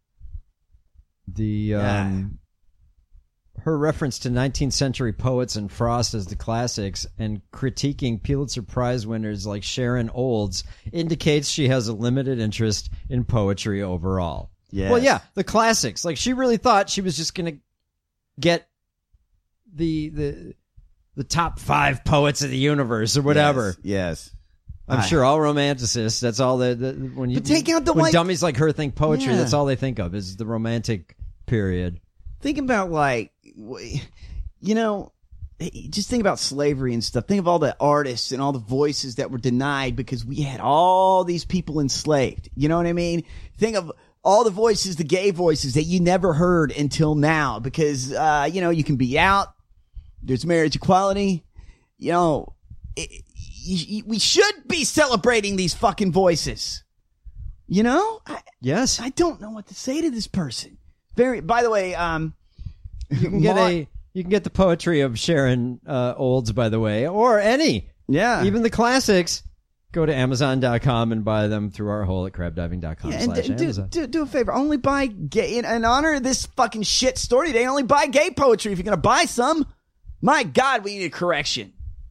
The um, her reference to nineteenth century poets and Frost as the classics and critiquing Pulitzer Prize winners like Sharon Olds indicates she has a limited interest in poetry overall. Yes. Well, yeah, the classics. Like she really thought she was just going to get the the the top five poets of the universe or whatever. Yes. yes. I'm I- sure all romanticists. That's all the, the when you But take out the when white- dummies like her think poetry. Yeah. That's all they think of is the romantic period. Think about like, w- you know, just think about slavery and stuff. Think of all the artists and all the voices that were denied because we had all these people enslaved. You know what I mean? Think of all the voices, the gay voices that you never heard until now because, uh, you know, you can be out. There's marriage equality. You know, it, you, we should be celebrating these fucking voices. You know? I, yes. I don't know what to say to this person. Very. By the way, um, You can get a you can get the poetry of Sharon uh, Olds, by the way, or any. Yeah. Even the classics. Go to Amazon dot com and buy them through our hole at crab diving dot com Yeah, and slash do, do, Amazon. do, do a favor. Only buy gay in, in honor of this fucking shit story today. Only buy gay poetry if you're gonna buy some. My God, we need a correction.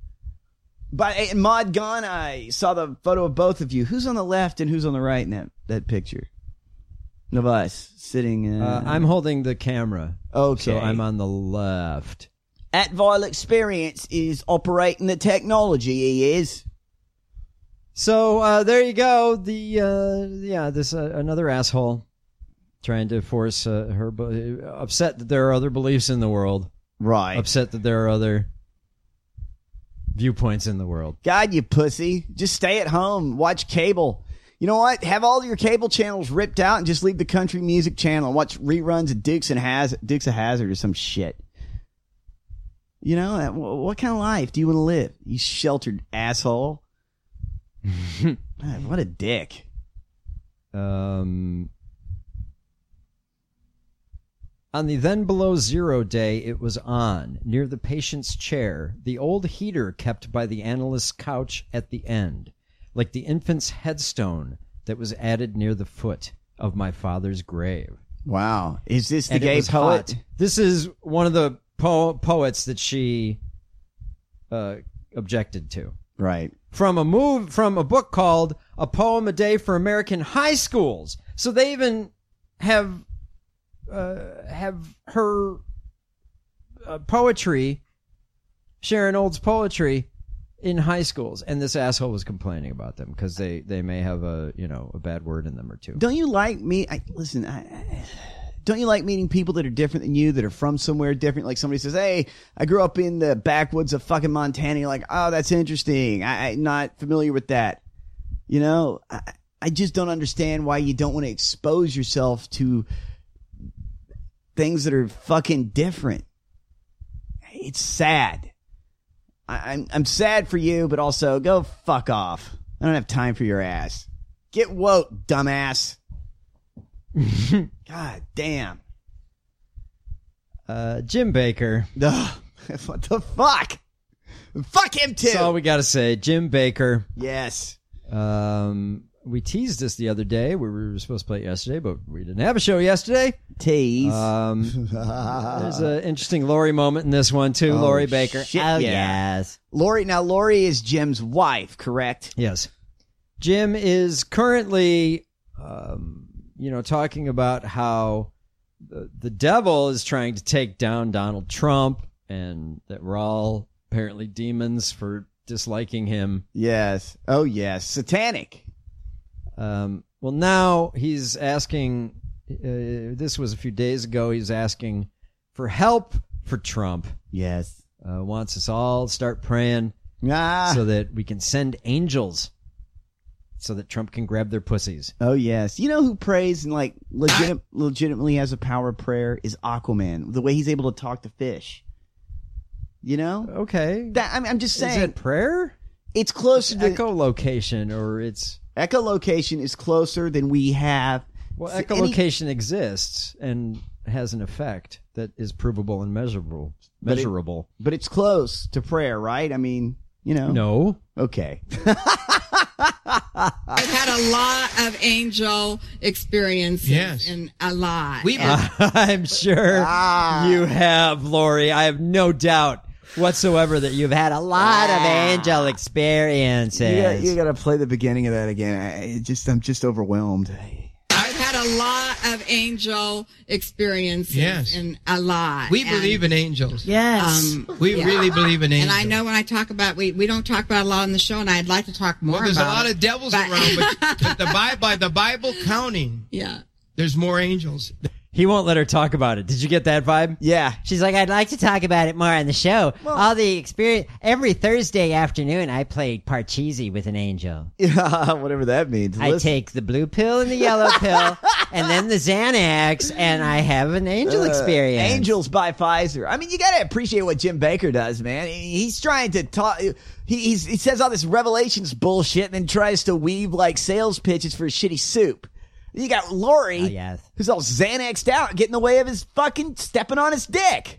But and Maud Gunn, I saw the photo of both of you. Who's on the left and who's on the right in that, that picture? Of us sitting. Uh, Uh, I'm holding the camera. Okay. So I'm on the left. At Vile Experience is operating the technology. He is. So uh, there you go. The uh, yeah, this uh, another asshole trying to force uh, her be- upset that there are other beliefs in the world. Right. Upset that there are other viewpoints in the world. God, you pussy. Just stay at home. Watch cable. You know what? Have all your cable channels ripped out and just leave the country music channel and watch reruns of Dukes and Haz- Dukes of Hazzard or some shit. You know, that- wh- what kind of life do you want to live? You sheltered asshole. Man, what a dick. Um, on the then below zero day, it was on, near the patient's chair, the old heater kept by the analyst's couch at the end, like the infant's headstone that was added near the foot of my father's grave. Wow. Is this the And it gay was poet? hot. This is one of the po- poets that she uh, objected to. Right. From a move from a book called A Poem a Day for American High Schools. So they even have uh, have her uh, poetry, Sharon Olds' poetry, in high schools, and this asshole was complaining about them because they, they may have a you know a bad word in them or two. Don't you like me? I, listen, I, I, don't you like meeting people that are different than you, that are from somewhere different? Like somebody says, hey, I grew up in the backwoods of fucking Montana. You're like, oh, that's interesting. I, I'm not familiar with that. You know, I, I just don't understand why you don't want to expose yourself to things that are fucking different. It's sad. I, I'm I'm sad for you, but also go fuck off. I don't have time for your ass. Get woke, dumbass. God damn. Uh, Jim Baker. Ugh, what the fuck? Fuck him too. That's all we got to say. Jim Baker. Yes. Um, we teased this the other day. We were supposed to play it yesterday, but we didn't have a show yesterday. Tease. Um, there's an interesting Lori moment in this one too. Oh, Lori Baker. shit, oh yeah. yes. Lori. Now Lori is Jim's wife, correct? Yes. Jim is currently, um, you know, talking about how the, the devil is trying to take down Donald Trump, and that we're all apparently demons for disliking him. Yes. Oh, yes. Satanic. Um, well, now he's asking, uh, this was a few days ago, he's asking for help for Trump. Yes. Uh, wants us all to start praying ah. so that we can send angels so that Trump can grab their pussies. Oh, yes. You know who prays and, like, legit- legitimately has a power of prayer is Aquaman. The way he's able to talk to fish. You know? Okay. That, I'm, I'm just saying. Is it prayer? It's closer to... Echolocation, or it's... Echolocation is closer than we have... Well, any- echolocation exists and has an effect that is provable and measurable. But it- Measurable. But it's close to prayer, right? I mean, you know. No. Okay. I've had a lot of angel experiences. Yes. And a lot. We've been- And- I'm sure Ah. you have, Lori. I have no doubt whatsoever that you've had a lot of Ah. angel experiences. You got, you got to play the beginning of that again. I it just, I'm just overwhelmed. I've had a lot of angel experiences. Yes. And a lot. We And, believe in angels. Yes. Um, We yeah. really believe in angels. And I know when I talk about, we, we don't talk about it a lot on the show, and I'd like to talk more Well, there's a about lot it, of devils but- around, but, but the Bible, by the Bible counting, Yeah. there's more angels. He won't let her talk about it. Did you get that vibe? Yeah. She's like, I'd like to talk about it more on the show. All the experience. Every Thursday afternoon, I played Parcheesi with an angel. Yeah, whatever that means. I Listen. take the blue pill and the yellow pill, and then the Xanax, and I have an angel Uh, experience. Angels by Pfizer. I mean, you got to appreciate what Jim Baker does, man. He's trying to talk. He, he's, he says all this Revelations bullshit and then tries to weave like sales pitches for shitty soup. You got Lori, Oh, yes. who's all Xanaxed out, getting in the way of his fucking stepping on his dick.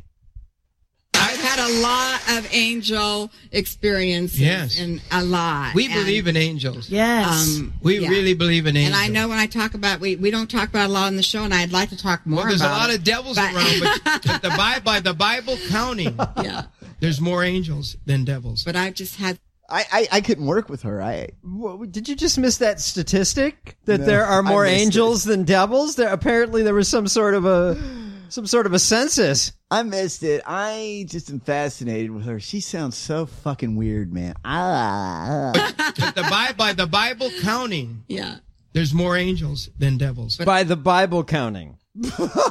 I've had a lot of angel experiences. Yes. And a lot. We And, believe in angels. Yes. Um, We yeah. really believe in And angels. I know when I talk about, we, we don't talk about it a lot on the show, and I'd like to talk more Well, there's a about lot it. of devils But- around, but, but the Bible, by the Bible counting, Yeah. there's more angels than devils. But I've just had I, I, I couldn't work with her. I Wha- Did you just miss that statistic that No, there are I more missed angels than devils? There apparently there was some sort of a some sort of a census. I missed it. I just am fascinated with her. She sounds so fucking weird, man. Ah. But the Bible, by the Bible counting, Yeah. there's more angels than devils. By the Bible counting. Is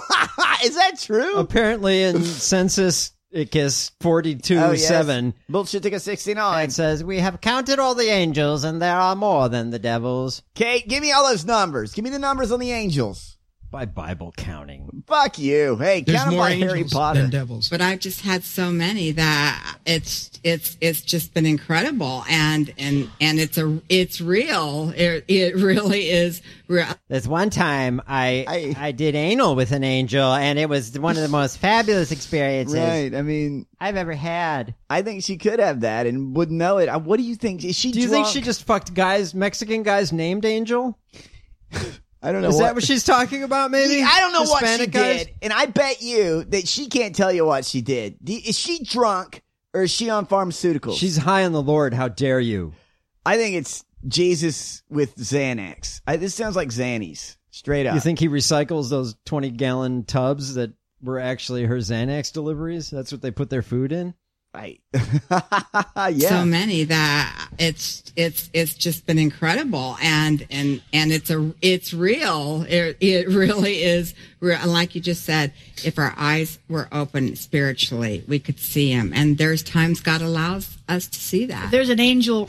that true? Apparently in Census Icus forty-two Oh, yes. seven, Bullshit ticket sixty-nine. It says, we have counted all the angels, and there are more than the devils. Kate, give me all those numbers. Give me the numbers on the angels. by Bible counting. Fuck you. Hey, There's count them more by Harry angels Potter. than devils. But I've just had so many that it's it's it's just been incredible, and and and it's a it's real. It, it really is real. There's one time I, I I did anal with an angel, and it was one of the most fabulous experiences Right. I mean, I've ever had. I think she could have that and wouldn't know it. Uh, What do you think? Is she Do you drunk? think she just fucked guys, Mexican guys named Angel? I don't know. Is what, that what she's talking about, maybe? I don't know what she Hispanic guys? did, and I bet you that she can't tell you what she did. Do- Is she drunk or is she on pharmaceuticals? She's high on the Lord. How dare you? I think it's Jesus with Xanax. I, this sounds like Xannies, straight up. You think he recycles those twenty gallon tubs that were actually her Xanax deliveries? That's what they put their food in? Right. Yeah. So many that it's it's it's just been incredible, and and and it's a it's real. It, it really is real. And like you just said, if our eyes were open spiritually, we could see Him. And there's times God allows us to see that. There's an angel.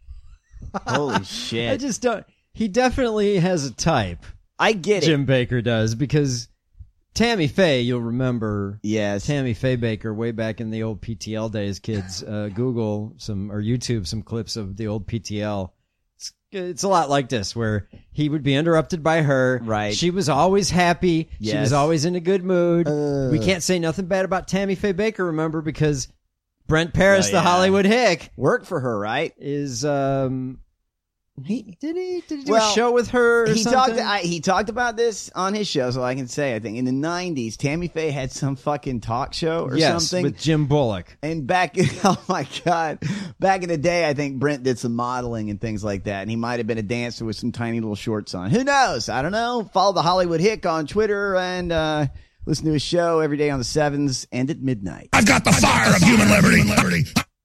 Holy shit! I just don't. He definitely has a type. I get it. Jim Baker does, because Tammy Faye, you'll remember. Yes. Tammy Faye Baker, way back in the old P T L days, kids. Uh, Google some or YouTube some clips of the old P T L. It's, it's a lot like this, where he would be interrupted by her. Right. She was always happy. Yes. She was always in a good mood. Uh. We can't say nothing bad about Tammy Faye Baker, remember, because Brent Paris, Oh, the yeah. Hollywood hick, Worked for her, right? is um. He did he did he do Well, a show with her? Or he something? talked. I, he talked about this on his show, so I can say. I think in the nineties, Tammy Faye had some fucking talk show or yes, something with Jim Bullock. And back, oh my god, back in the day, I think Brent did some modeling and things like that, and he might have been a dancer with some tiny little shorts on. Who knows? I don't know. Follow the Hollywood Hick on Twitter and uh, listen to his show every day on the sevens and at midnight. I've got the fire of human liberty.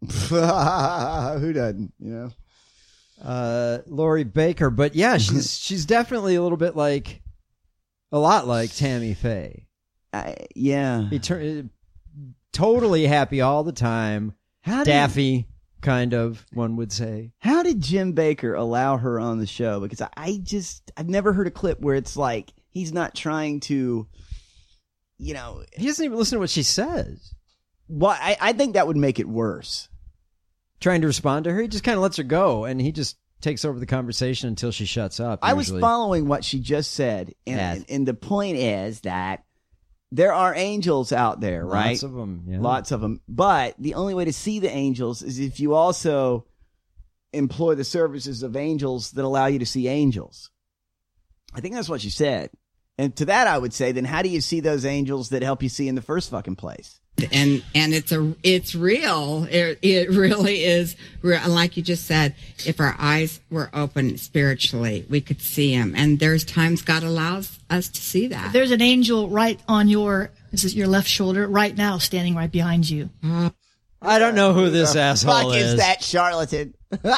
Who doesn't? You know. Uh, Lori Baker, but yeah, she's she's definitely a little bit like, a lot like Tammy Faye. Uh, yeah, Eter- totally happy all the time. How did- Daffy, kind of, one would say. How did Jim Baker allow her on the show? Because I, I just, I've never heard a clip where it's like he's not trying to, you know. He doesn't even listen to what she says. Well, I, I think that would make it worse. Trying to respond to her, he just kind of lets her go, and he just takes over the conversation until she shuts up. I was usually. following what she just said, and, Yes. and, and the point is that there are angels out there, right? Lots of them, yeah. Lots of them. But the only way to see the angels is if you also employ the services of angels that allow you to see angels. I think that's what she said. And to that, I would say, then how do you see those angels that help you see in the first fucking place? And and it's a it's real. It, it really is real. And like you just said, if our eyes were open spiritually, we could see Him. And there's times God allows us to see that. There's an angel right on your, this is your left shoulder, right now, standing right behind you. I don't know who this Who the asshole fuck is. is that charlatan?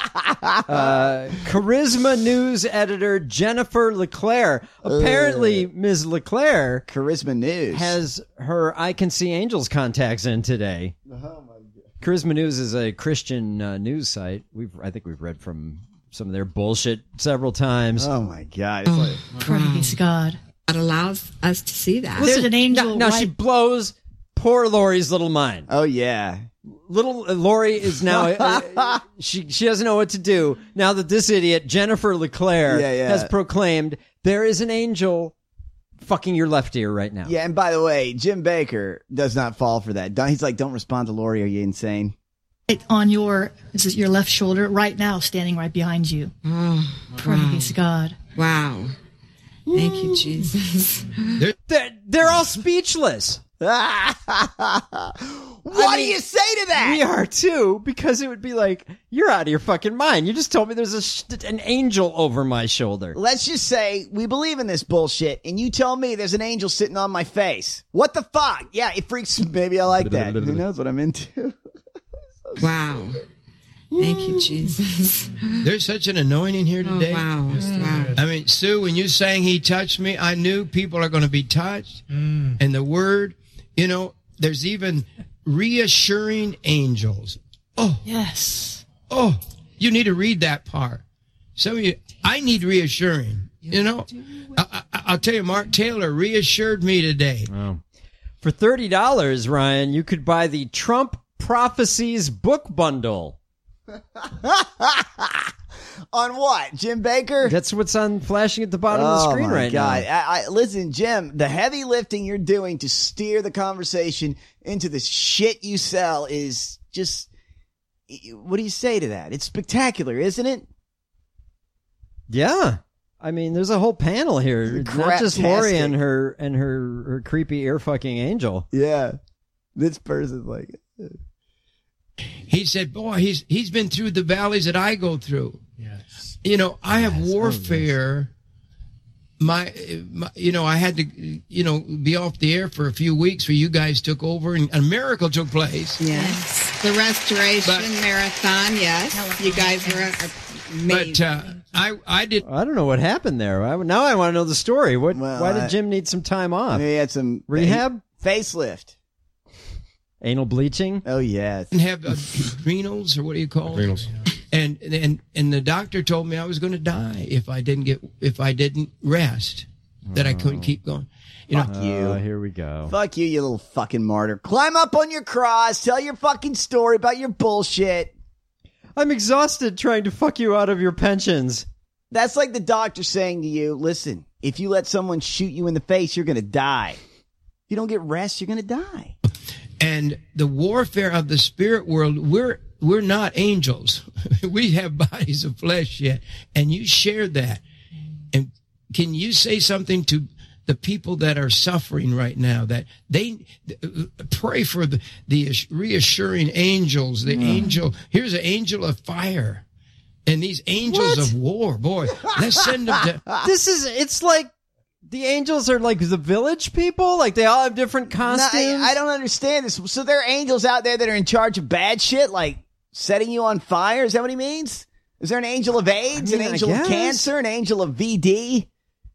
uh, Charisma News editor Jennifer LeClaire. Apparently, Miz LeClaire, Charisma News, has her I Can See Angels contacts in today. Oh my God. Charisma News is a Christian uh, news site. We've I think we've read from some of their bullshit several times. Oh my God! It's like, Praise God. God allows us to see that. There's an angel. Now, now right- she blows poor Lori's little mind. oh yeah. Little uh, Lori is now uh, she she doesn't know what to do now that this idiot Jennifer LeClaire Yeah, yeah. has proclaimed there is an angel fucking your left ear right now. Yeah, and by the way, Jim Baker does not fall for that. Don't- He's like, don't respond to Lori. Are you insane? right on your, this is your left shoulder, right now, standing right behind you. Oh, Praise God. wow. Thank you, Jesus. They're, they're all speechless. What do you say to that? We are too, because it would be like, you're out of your fucking mind. You just told me there's a sh- an angel over my shoulder. Let's just say we believe in this bullshit, and you tell me there's an angel sitting on my face. What the fuck? Yeah, it freaks. Maybe I like that. Who knows what I'm into? Wow. Thank you, Jesus. There's such an anointing here Oh, today. wow. Wow. I mean, Sue, when you sang He Touched Me, I knew people are going to be touched. And the word, you know, there's even reassuring angels. Oh. Yes. Oh, you need to read that part. Some of you, I need reassuring. You know, I, I, I'll tell you, Mark Taylor reassured me today. Oh. For thirty dollars, Ryan, you could buy the Trump Prophecies book bundle. On what? Jim Baker? That's what's on flashing at the bottom of the screen my right God. now. I, I, listen, Jim, the heavy lifting you're doing to steer the conversation into this shit you sell is just, what do you say to that? It's spectacular, isn't it? Yeah. I mean, there's a whole panel here. Not just Lori Craptastic. and her and her, her creepy ear fucking angel. Yeah. This person's like, He said, boy, he's he's been through the valleys that I go through. Yes. You know, I have Yes. warfare. My, my, you know, I had to, you know, be off the air for a few weeks where you guys took over and a miracle took place. Yes. The Restoration But- Marathon, yes. You guys were amazing. But uh, I, I did. I don't know what happened there. I, now I want to know the story. What? Well, why did I- Jim need some time off? He had some Rehab? facelift. Anal bleaching? Oh, yes. And have uh, adrenals, or what do you call it? Adrenals. And and and the doctor told me I was going to die if I didn't get if I didn't rest. That I couldn't keep going. You Fuck know, you. Uh, here we go. Fuck you, you little fucking martyr. Climb up on your cross. Tell your fucking story about your bullshit. I'm exhausted trying to fuck you out of your pensions. That's like the doctor saying to you, listen, if you let someone shoot you in the face, you're going to die. If you don't get rest, you're going to die. and the warfare of the spirit world, we're we're not angels. We have bodies of flesh yet, and you shared that. And can you say something to the people that are suffering right now, that they uh, pray for the, the reassuring angels, the mm. angel, here's an angel of fire and these angels what? of war, boy, let's send them to. This is, it's like the angels are like the village people, like they all have different costumes. No, I, I don't understand this. So there are angels out there that are in charge of bad shit, like setting you on fire. Is that what he means? Is there an angel of AIDS, I mean, an angel of cancer, an angel of V D?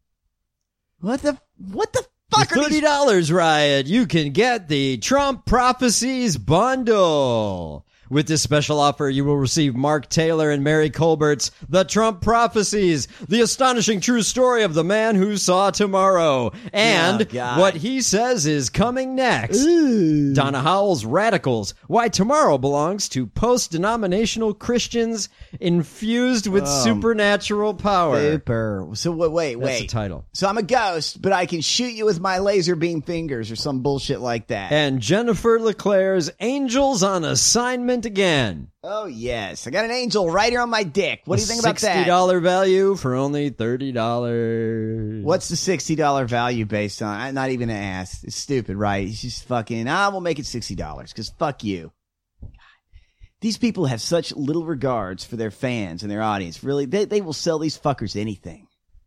What the, what the fuck For thirty dollars, these- Riot, you can get the Trump Prophecies Bundle. With this special offer, you will receive Mark Taylor and Mary Colbert's The Trump Prophecies, the astonishing true story of the man who saw tomorrow, and oh, what he says is coming next. Ooh. Donna Howell's Radicals, why tomorrow belongs to post-denominational Christians infused with um, supernatural power. Super. So wait, wait, That's wait. the title. So I'm a ghost, but I can shoot you with my laser beam fingers or some bullshit like that. And Jennifer LeClaire's Angels on Assignment again. Oh, yes. I got an angel right here on my dick. What do you think about that? sixty dollars value for only thirty dollars. What's the sixty dollars value based on? I'm not even going to ask. It's stupid, right? It's just fucking, ah, we'll make it sixty dollars because fuck you. God. These people have such little regards for their fans and their audience. Really, they, they will sell these fuckers anything.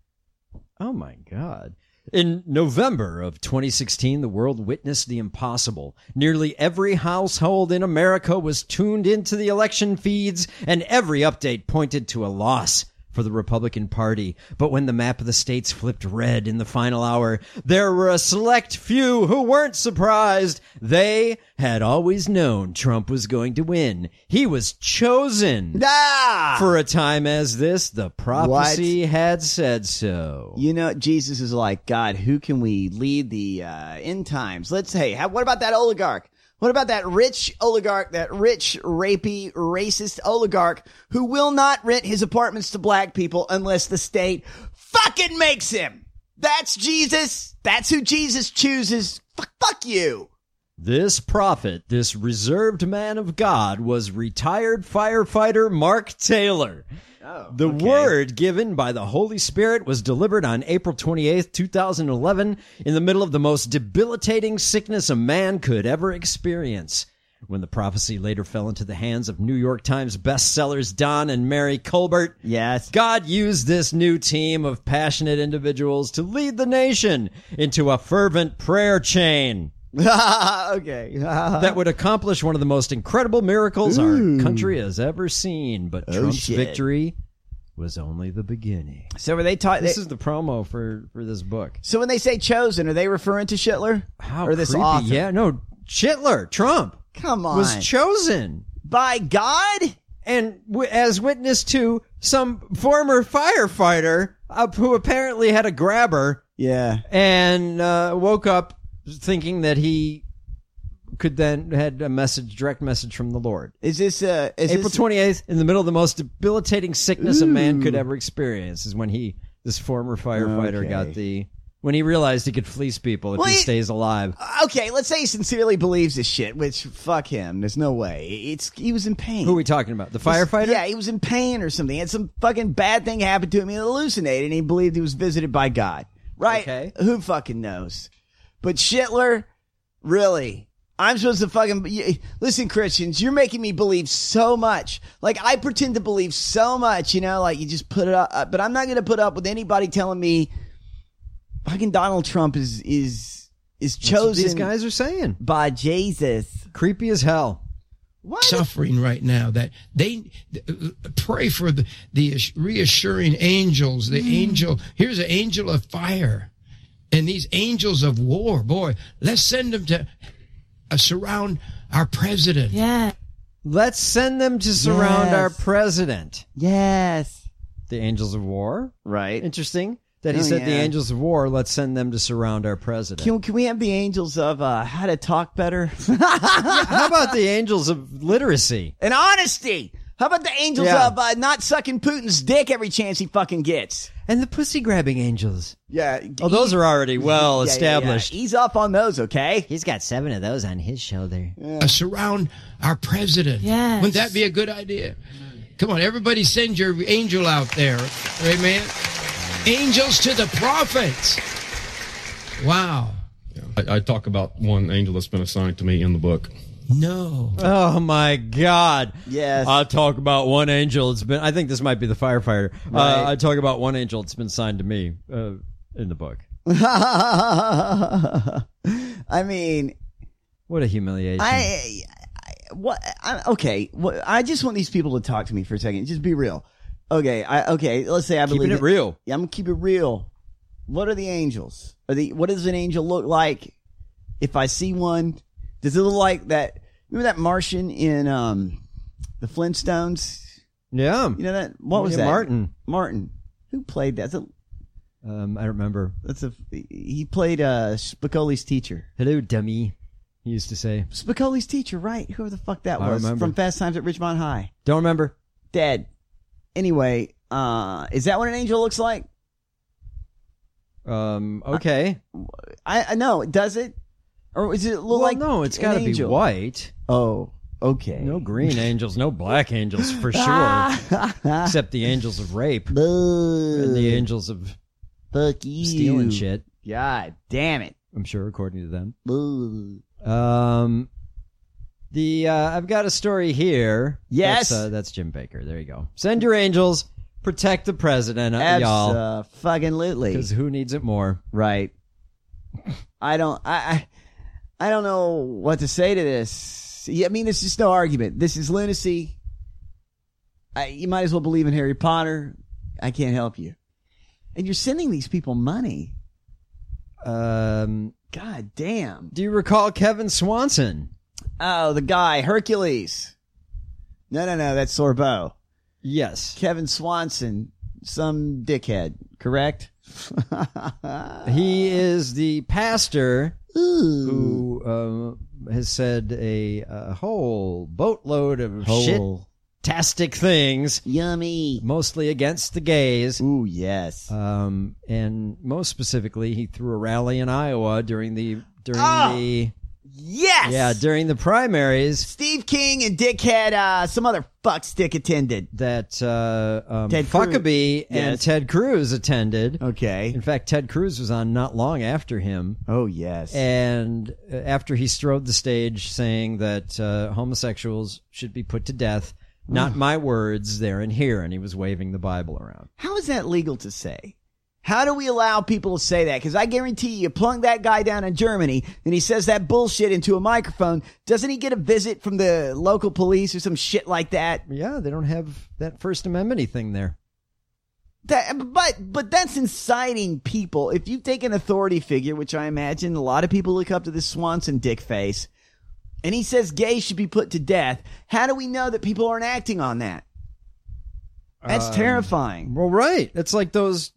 Oh, my God. In November of twenty sixteen, the world witnessed the impossible. Nearly every household in America was tuned into the election feeds, and every update pointed to a loss for the Republican Party. But when the map of the states flipped red in the final hour, there were a select few who weren't surprised. They had always known Trump was going to win. He was chosen. Ah! For a time as this, the prophecy what? had said so. You know, Jesus is like, God, who can we lead the uh, end times? Let's say, hey, what about that oligarch? What about that rich oligarch, that rich, rapey, racist oligarch who will not rent his apartments to black people unless the state fucking makes him? That's Jesus. That's who Jesus chooses. Fuck, fuck you. This prophet, this reserved man of God, was retired firefighter Mark Taylor. Oh, the okay. word given by the Holy Spirit was delivered on April twenty-eighth, twenty eleven, in the middle of the most debilitating sickness a man could ever experience. When the prophecy later fell into the hands of New York Times bestsellers Don and Mary Colbert, yes, God used this new team of passionate individuals to lead the nation into a fervent prayer chain. Okay. That would accomplish one of the most incredible miracles Ooh. our country has ever seen. But Oh, Trump's shit. victory was only the beginning. So were they taught? This they- is the promo for, for this book. So when they say chosen, are they referring to Schindler? How or this creepy. author? Yeah, no, Hitler, Trump, Come on. was chosen by God? And w- as witness to some former firefighter uh, who apparently had a grabber. Yeah. And uh, woke up thinking that he could then had a message, direct message from the Lord. Is this uh, is April this- twenty-eighth, in the middle of the most debilitating sickness a man Ooh. could ever experience, is when he, this former firefighter, Okay. got the, when he realized he could fleece people if Well, he he- stays alive. Okay, let's say he sincerely believes this shit, which fuck him. There's no way. It's he was in pain. Who are we talking about? The firefighter? Yeah, he was in pain or something. He had some fucking bad thing happen to him. He hallucinated and he believed he was visited by God. Right? Okay. Who fucking knows? But Schindler, really? I'm supposed to fucking listen, Christians. You're making me believe so much. Like I pretend to believe so much, you know. Like you just put it up, but I'm not going to put up with anybody telling me fucking Donald Trump is is is That's what chosen. these guys are saying by Jesus. Creepy as hell. suffering right now. That they uh, pray for the, the reassuring angels. The mm. angel, here's an angel of fire. And these angels of war, boy, let's send them to uh, surround our president. Yeah. Let's send them to surround Yes. our president. Yes. The angels of war? Right. Interesting that he Oh, said the yeah. angels of war, let's send them to surround our president. Can, can we have the angels of uh, how to talk better? How about the angels of literacy? And honesty. How about the angels Yeah. of uh, not sucking Putin's dick every chance he fucking gets? And the pussy grabbing angels. Yeah. Oh, those are already well Yeah, yeah, yeah. established. Ease off on those, okay? He's got seven of those on his shoulder. Uh, surround our president. Yes. Wouldn't that be a good idea? Come on, everybody send your angel out there. Amen. Angels to the prophets. Wow. I, I talk about one angel that's been assigned to me in the book. No. Oh my God! Yes. I talk about one angel. It's been. I think this might be the firefighter. Right. Uh, I talk about one angel. It's been signed to me uh, in the book. I mean, What a humiliation! I, I what? I, okay, what, I just want these people to talk to me for a second. Just be real. Okay, I okay. Let's say I Keeping believe it real. Yeah, I'm gonna keep it real. What are the angels? Are the what does an angel look like? If I see one, does it look like that? Remember that Martian in um the Flintstones? Yeah. You know that? What was Yeah, that? Martin. Martin. Who played that? That's a, Um, I don't remember. that's a he played uh Spicoli's teacher. Hello, dummy. He used to say. Spicoli's teacher, right? Whoever the fuck that I was remember. from Fast Times at Ridgemont High. Don't remember. Dead. Anyway, uh, is that what an angel looks like? Um. Okay. I, I know. Does it? Or is it look well, like no, it's an got to be angel? white. Oh, okay. No green angels, no black angels for sure. Except the angels of rape and the angels of Fuck you. stealing shit. God damn it. I'm sure, according to them. Boo. Um, the uh, I've got a story here. Yes. that's, uh, that's Jim Baker. There you go. Send your angels, protect the president, uh, y'all. Uh, fucking lutely. Because who needs it more? Right. I don't. I, I. I don't know what to say to this. Yeah, I mean, there's just no argument. This is lunacy. I, you might as well believe in Harry Potter. I can't help you. And you're sending these people money. Um, God damn. do you recall Kevin Swanson? Oh, the guy, Hercules. No, no, no, that's Sorbo. Yes. Kevin Swanson, some dickhead, correct? He is the pastor Ooh. who uh, has said a, a whole boatload of Whole. shit-tastic things, Yummy. mostly against the gays. Ooh, yes. Um, and most specifically, he threw a rally in Iowa during the during Oh, the yes. yeah during the primaries Steve King and dickhead, uh, some other fuckstick attended. that uh, um, Ted Cruz. Fuckabee and Yes. Ted Cruz attended. Okay. In fact, Ted Cruz was on not long after him. Oh, yes. And uh, after he strode the stage saying that uh, homosexuals should be put to death, not my words there and here, and he was waving the Bible around. How is that legal to say? How do we allow people to say that? Because I guarantee you, you plunk that guy down in Germany, and he says that bullshit into a microphone. Doesn't he get a visit from the local police or some shit like that? Yeah, they don't have that First Amendment thing there. That, but but that's inciting people. If you take an authority figure, which I imagine a lot of people look up to this Swanson dick face, and he says gays should be put to death, how do we know that people aren't acting on that? That's Um, terrifying. Well, right. It's like those,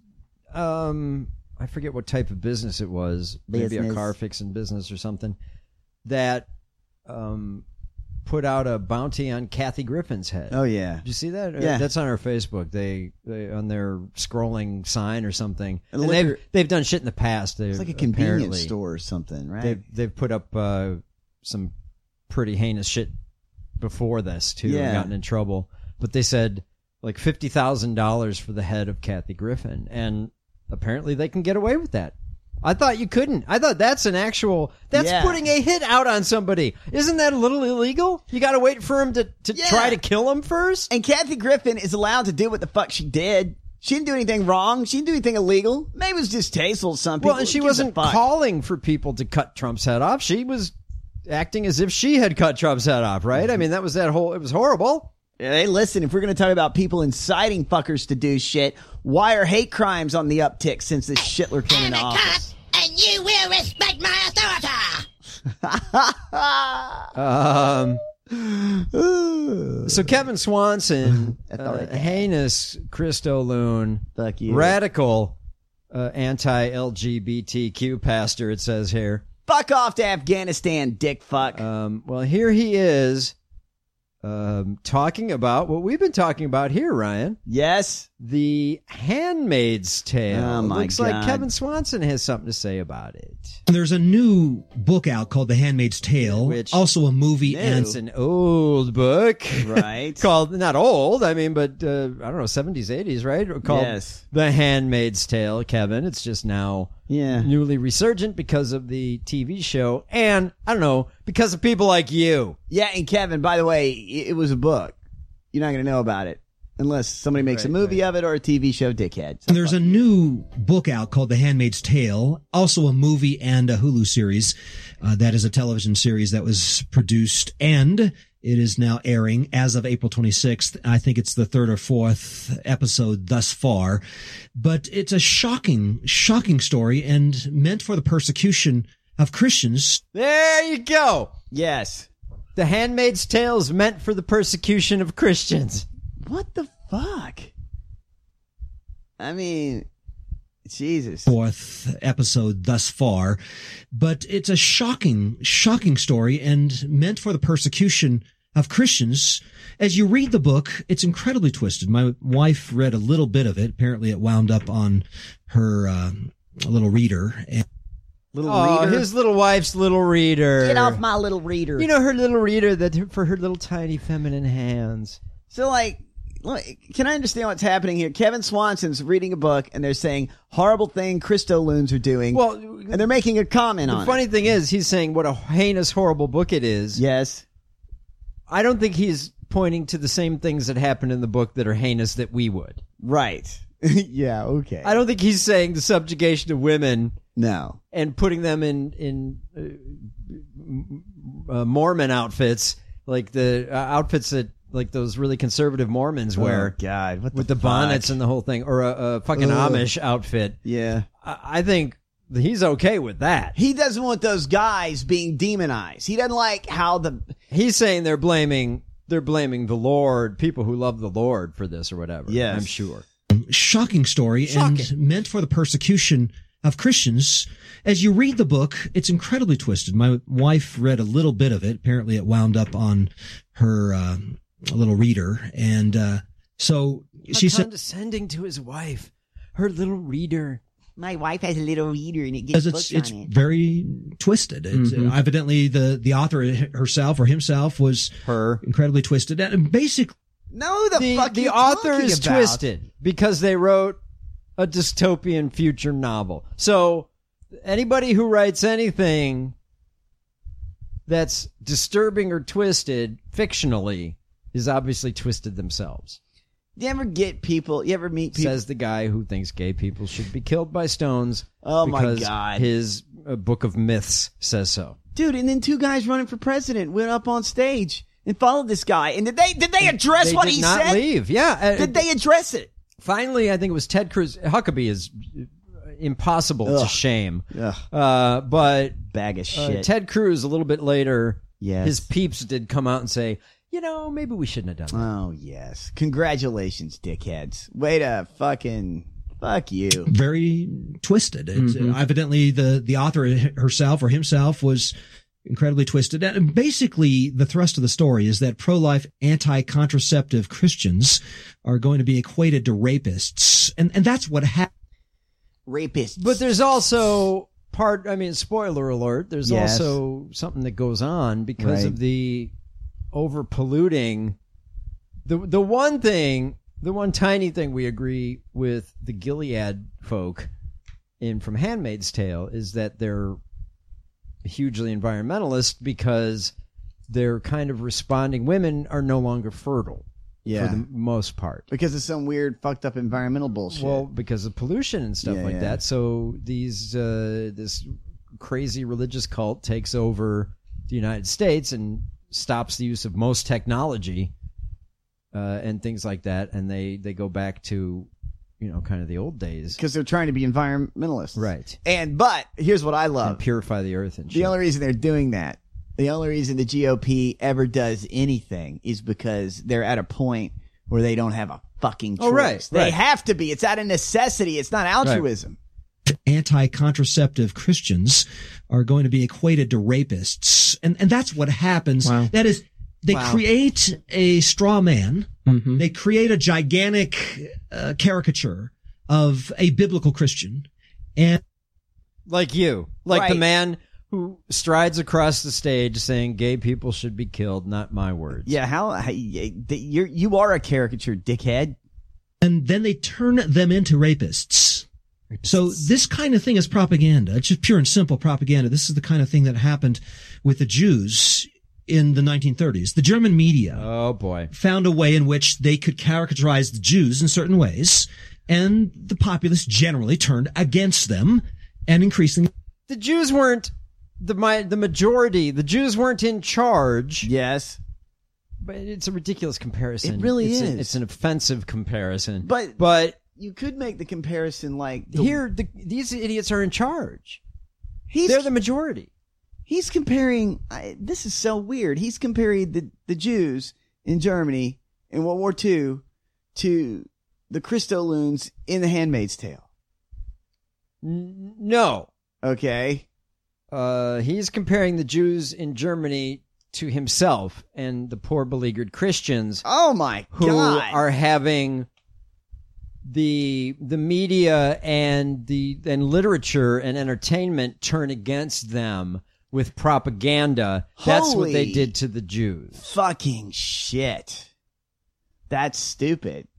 um, I forget what type of business it was, maybe a Business. car fixing business or something, that um, put out a bounty on Kathy Griffin's head. Oh, yeah. Did you see that? Uh, Yeah. That's on our Facebook. They, they on their scrolling sign or something. And And, liquor- they've they've done shit in the past. They've, It's like a convenience apparently- store or something, right? They've they've put up uh, some pretty heinous shit before this too, Yeah. and gotten in trouble. But they said like fifty thousand dollars for the head of Kathy Griffin, and apparently they can get away with that. I thought you couldn't. I thought that's an actual. That's Yeah. putting a hit out on somebody. Isn't that a little illegal? You got to wait for him to to Yeah. try to kill him first. And Kathy Griffin is allowed to do what the fuck she did. She didn't do anything wrong. She didn't do anything illegal. Maybe it was distasteful to some people. Well, and she Who gives a wasn't fuck? calling for people to cut Trump's head off. She was acting as if she had cut Trump's head off, right? I mean, that was that whole, it was horrible. Hey, listen, if we're going to talk about people inciting fuckers to do shit, why are hate crimes on the uptick since this shitler came into office? And you will respect my Um, authority. so Kevin Swanson, uh, heinous Christo loon, Fuck you. radical uh, anti-L G B T Q pastor, it says here. Fuck off to Afghanistan, dick fuck. Um, well, here he is um, talking about what we've been talking about here, Ryan. Yes. The Handmaid's Tale. Oh, my Looks God. like Kevin Swanson has something to say about it. There's a new book out called The Handmaid's Tale, Which also a movie. New. And It's an old book. Right. Called, not old, I mean, but, uh, I don't know, seventies, eighties, right? Called Yes. The Handmaid's Tale, Kevin. It's just now Yeah. newly resurgent because of the T V show and, I don't know, because of people like you. Yeah, and Kevin, by the way, it was a book. You're not going to know about it unless somebody makes Right, a movie of it or a T V show, dickhead. So there's a new book out called The Handmaid's Tale, also a movie and a Hulu series. Uh, that is a television series that was produced and it is now airing as of April twenty-sixth. I think it's the third or fourth episode thus far, but it's a shocking, shocking story and meant for the persecution of Christians. There you go. Yes. The Handmaid's Tale is meant for the persecution of Christians. What the fuck? I mean, Jesus. Fourth episode thus far, but it's a shocking, shocking story and meant for the persecution of Christians. As you read the book, it's incredibly twisted. My wife read a little bit of it. Apparently it wound up on her uh, little reader. And Little Oh, reader. his little wife's little reader. Get off my little reader. You know, her little reader that for her little tiny feminine hands. So, like, look, can I understand what's happening here? Kevin Swanson's reading a book, and they're saying horrible thing Christo loons are doing. Well, and they're making a comment The on funny it. thing is, he's saying what a heinous, horrible book it is. Yes. I don't think he's pointing to the same things that happened in the book that are heinous that we would. Right. Yeah, okay. I don't think he's saying the subjugation of women. No. And putting them in in uh, uh, Mormon outfits, like the uh, outfits that like those really conservative Mormons wear. Oh, God. What the with the fuck? bonnets and the whole thing, or a, a fucking Ugh. Amish outfit. Yeah. I, I think he's okay with that. He doesn't want those guys being demonized. He doesn't like how the... He's saying they're blaming they're blaming the Lord, people who love the Lord for this or whatever. Yes. I'm sure. shocking story Shocking. and meant for the persecution of Christians. As you read the book, it's incredibly twisted. My wife read a little bit of it. Apparently it wound up on her uh, little reader. And uh, so How she said, condescending to his wife, her little reader. My wife has a little reader and it because gets it's, books it's on it. very twisted. It's, Mhm. uh, evidently the, the author herself or himself was her incredibly twisted. And basically, No, the, The, fuck the you author talking is about? twisted because they wrote a dystopian future novel. So anybody who writes anything that's disturbing or twisted fictionally is obviously twisted themselves. You ever get people, you ever meet people? Says the guy who thinks gay people should be killed by stones. Oh, my because God. His uh, book of myths says so. Dude, and then two guys running for president went up on stage and followed this guy. And did they did they address They what did he not said? leave. Yeah. uh, Did they address it? Finally, I think it was Ted Cruz. Huckabee is impossible to Ugh. shame. Ugh. Uh, but Bag of uh, shit. Ted Cruz, a little bit later, Yes. his peeps did come out and say, you know, maybe we shouldn't have done that. Oh, yes. Congratulations, dickheads. Way to fucking... Fuck you. very twisted. It's, Mhm. uh, evidently the, the author herself or himself was incredibly twisted. And basically the thrust of the story is that pro-life anti-contraceptive Christians are going to be equated to rapists. And, and that's what happened. Rapists. But there's also part, I mean, spoiler alert, there's Yes. also something that goes on because Right. of the over polluting. The, the one thing, the one tiny thing we agree with the Gilead folk in from Handmaid's Tale is that they're hugely environmentalist because they're kind of responding. Women are no longer fertile Yeah. for the most part. Because of some weird fucked up environmental bullshit. Well, because of pollution and stuff Yeah, like yeah. that. So these uh, this crazy religious cult takes over the United States and stops the use of most technology uh, and things like that, and they, they go back to, you know, kind of the old days. Because they're trying to be environmentalists. Right. And, but, here's what I love. And purify the earth and shit. The only reason they're doing that, the only reason the G O P ever does anything is because they're at a point where they don't have a fucking choice. Oh, right, They right. have to be. It's out of necessity. It's not altruism. Anti-contraceptive Christians are going to be equated to rapists. And, and that's what happens. Wow. That is, they Wow. create a straw man. Mm-hmm. They create a gigantic uh, caricature of a biblical Christian. And like you, like Right. the man who strides across the stage saying gay people should be killed, not my words. Yeah, how, how you're, you are a caricature, dickhead. and then they turn them into rapists. So this kind of thing is propaganda. It's just pure and simple propaganda. This is the kind of thing that happened with the Jews in the nineteen thirties. The German media oh boy found a way in which they could caricaturize the Jews in certain ways, and the populace generally turned against them, and increasingly the Jews weren't the my, the majority. The Jews weren't in charge. Yes. But it's a ridiculous comparison. It really it's is. A, it's an offensive comparison. But but you could make the comparison like the, here, the, these idiots are in charge. He's, They're the majority. He's comparing. I, this is so weird. He's comparing the the Jews in Germany in World War Two to the Christo-loons in The Handmaid's Tale. N- no. Okay. Uh, he's comparing the Jews in Germany to himself and the poor beleaguered Christians. Oh my who God. are having the the media and the and literature and entertainment turn against them with propaganda. That's what they Holy did to the Jews. Fucking shit. That's stupid.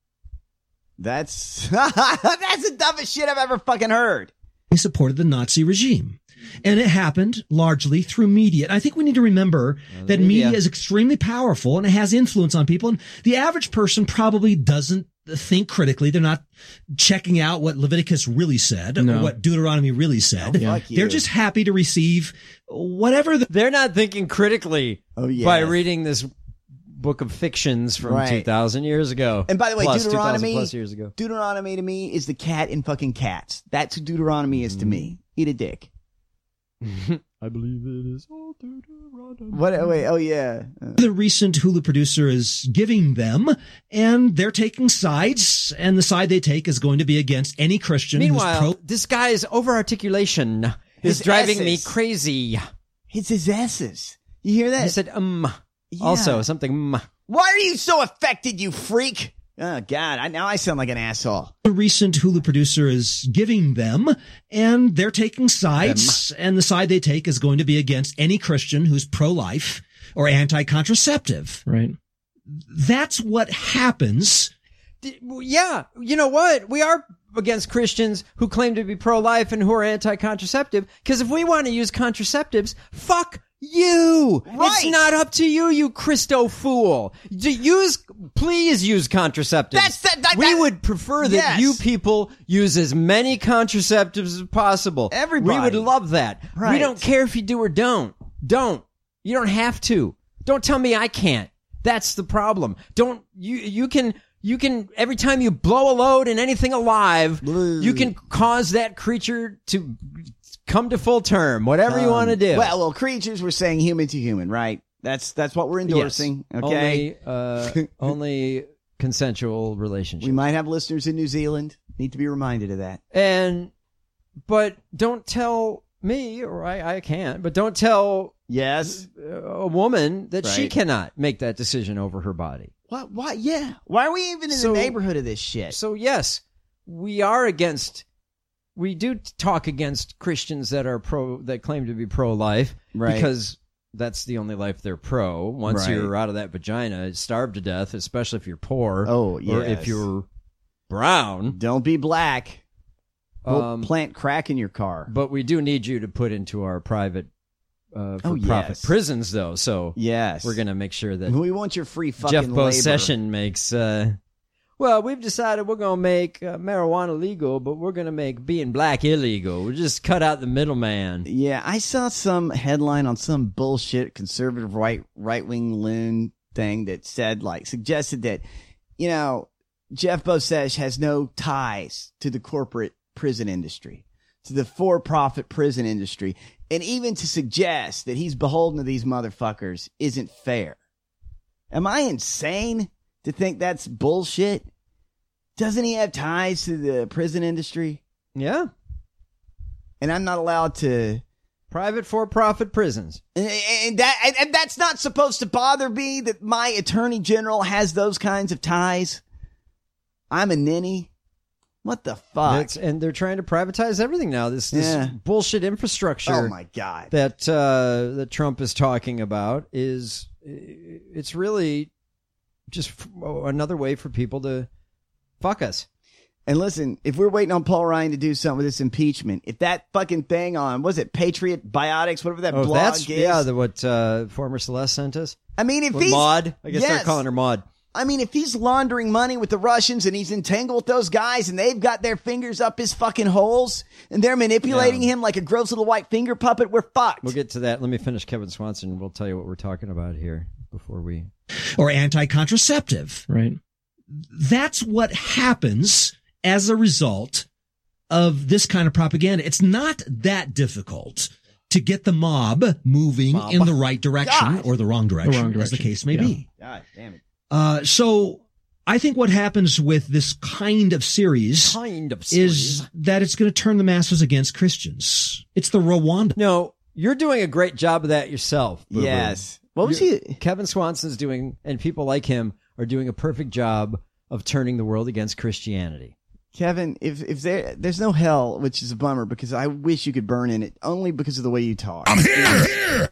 That's that's the dumbest shit I've ever fucking heard. They supported the Nazi regime. And it happened largely through media. And I think we need to remember Well, that media. media is extremely powerful and it has influence on people. And the average person probably doesn't think critically. They're not checking out what Leviticus really said No. or what Deuteronomy really said. Oh, fuck you. They're just happy to receive whatever the They're not thinking critically Oh, yes. by reading this book of fictions from Right. two thousand years ago. And by the way, plus Deuteronomy two thousand plus years ago. Deuteronomy to me is the cat in fucking Cats. That's who Deuteronomy is to me. Eat a dick. I believe it is all Deuteronomy. What? Oh, wait. Oh, yeah. Uh, the recent Hulu producer is giving them, and they're taking sides, and the side they take is going to be against any Christian Meanwhile, who's pro. this guy's over-articulation is His driving me S's. crazy. It's his S's. You hear that? He said, um, Yeah. also something, um. Why are you so affected, you freak? Oh, God. I, now I sound like an asshole. The recent Hulu producer is giving them, and they're taking sides, and the side they take is going to be against any Christian who's pro-life or anti-contraceptive. Right. That's what happens. D- Yeah, you know what? We are against Christians who claim to be pro-life and who are anti-contraceptive, because if we want to use contraceptives, fuck you. Right. It's not up to you, you Christo fool. D- Use, please use contraceptives. That's that- that- we that- would prefer that Yes. you people use as many contraceptives as possible. Everybody. We would love that. We Right. don't care if you do or don't. Don't. You don't have to. Don't tell me I can't. That's the problem. Don't, you, you can, you can, every time you blow a load in anything alive, you can cause that creature to come to full term, whatever you Um, want to do. Well, well, creatures, we're saying human to human, right? That's that's what we're endorsing. Yes. Okay. Only, uh, only consensual relationship. We might have listeners in New Zealand. Need to be reminded of that. And, but don't tell me, or I, I can't, but don't tell Yes. a woman that she Right. cannot make that decision over her body. What? Why? Yeah. Why are we even in So- the neighborhood of this shit? So yes, we are against, we do talk against Christians that are pro, that claim to be pro-life, Right. because that's the only life they're pro. Once Right. you're out of that vagina, starved to death, especially if you're poor. Oh, Or yes. if you're brown. Don't be black. We'll Um, plant crack in your car. But we do need you to put into our private, uh, for Oh, profit yes. prisons, though. So Yes. we're going to make sure that We want your free fucking Jeff labor. Session makes, uh, well, we've decided we're going to make uh, marijuana legal, but we're going to make being black illegal. We'll just cut out the middleman. Yeah, I saw some headline on some bullshit conservative right right wing loon thing that said, like, suggested that, you know, Jeff Bezos has no ties to the corporate prison industry, to the for-profit prison industry, and even to suggest that he's beholden to these motherfuckers isn't fair. Am I insane to think that's bullshit? Doesn't he have ties to the prison industry? Yeah. And I'm not allowed to... Private for-profit prisons. And, and, that, and that's not supposed to bother me, that my attorney general has those kinds of ties? I'm a ninny. What the fuck? That's, and they're trying to privatize everything now. This, this Yeah. bullshit infrastructure. Oh, my God. That, uh, that Trump is talking about is... It's really just another way for people to fuck us. And listen, if we're waiting on Paul Ryan to do something with this impeachment, if that fucking thing on, was it Patriot Biotics, whatever that Oh, blog that's, is. yeah, the, what uh, former Celeste sent us. I mean, if What, he's... Maud? I guess Yes. they're calling her Maud. I mean, if he's laundering money with the Russians and he's entangled with those guys and they've got their fingers up his fucking holes and they're manipulating Yeah. him like a gross little white finger puppet, we're fucked. We'll get to that. Let me finish Kevin Swanson and we'll tell you what we're talking about here before we... Or anti-contraceptive. Right. That's what happens as a result of this kind of propaganda. It's not that difficult to get the mob moving Mob. in the right direction God. or the wrong direction, The wrong as the direction. case may Yeah. be. God damn it. Uh, so I think what happens with this kind of series, Kind of is that it's going to turn the masses against Christians. It's the Rwanda. No, you're doing a great job of that yourself. Boo-boo. Yes. What was You're- he? Kevin Swanson's doing, and people like him are doing a perfect job of turning the world against Christianity. Kevin, if if there there's no hell, which is a bummer because I wish you could burn in it only because of the way you talk. I'm here.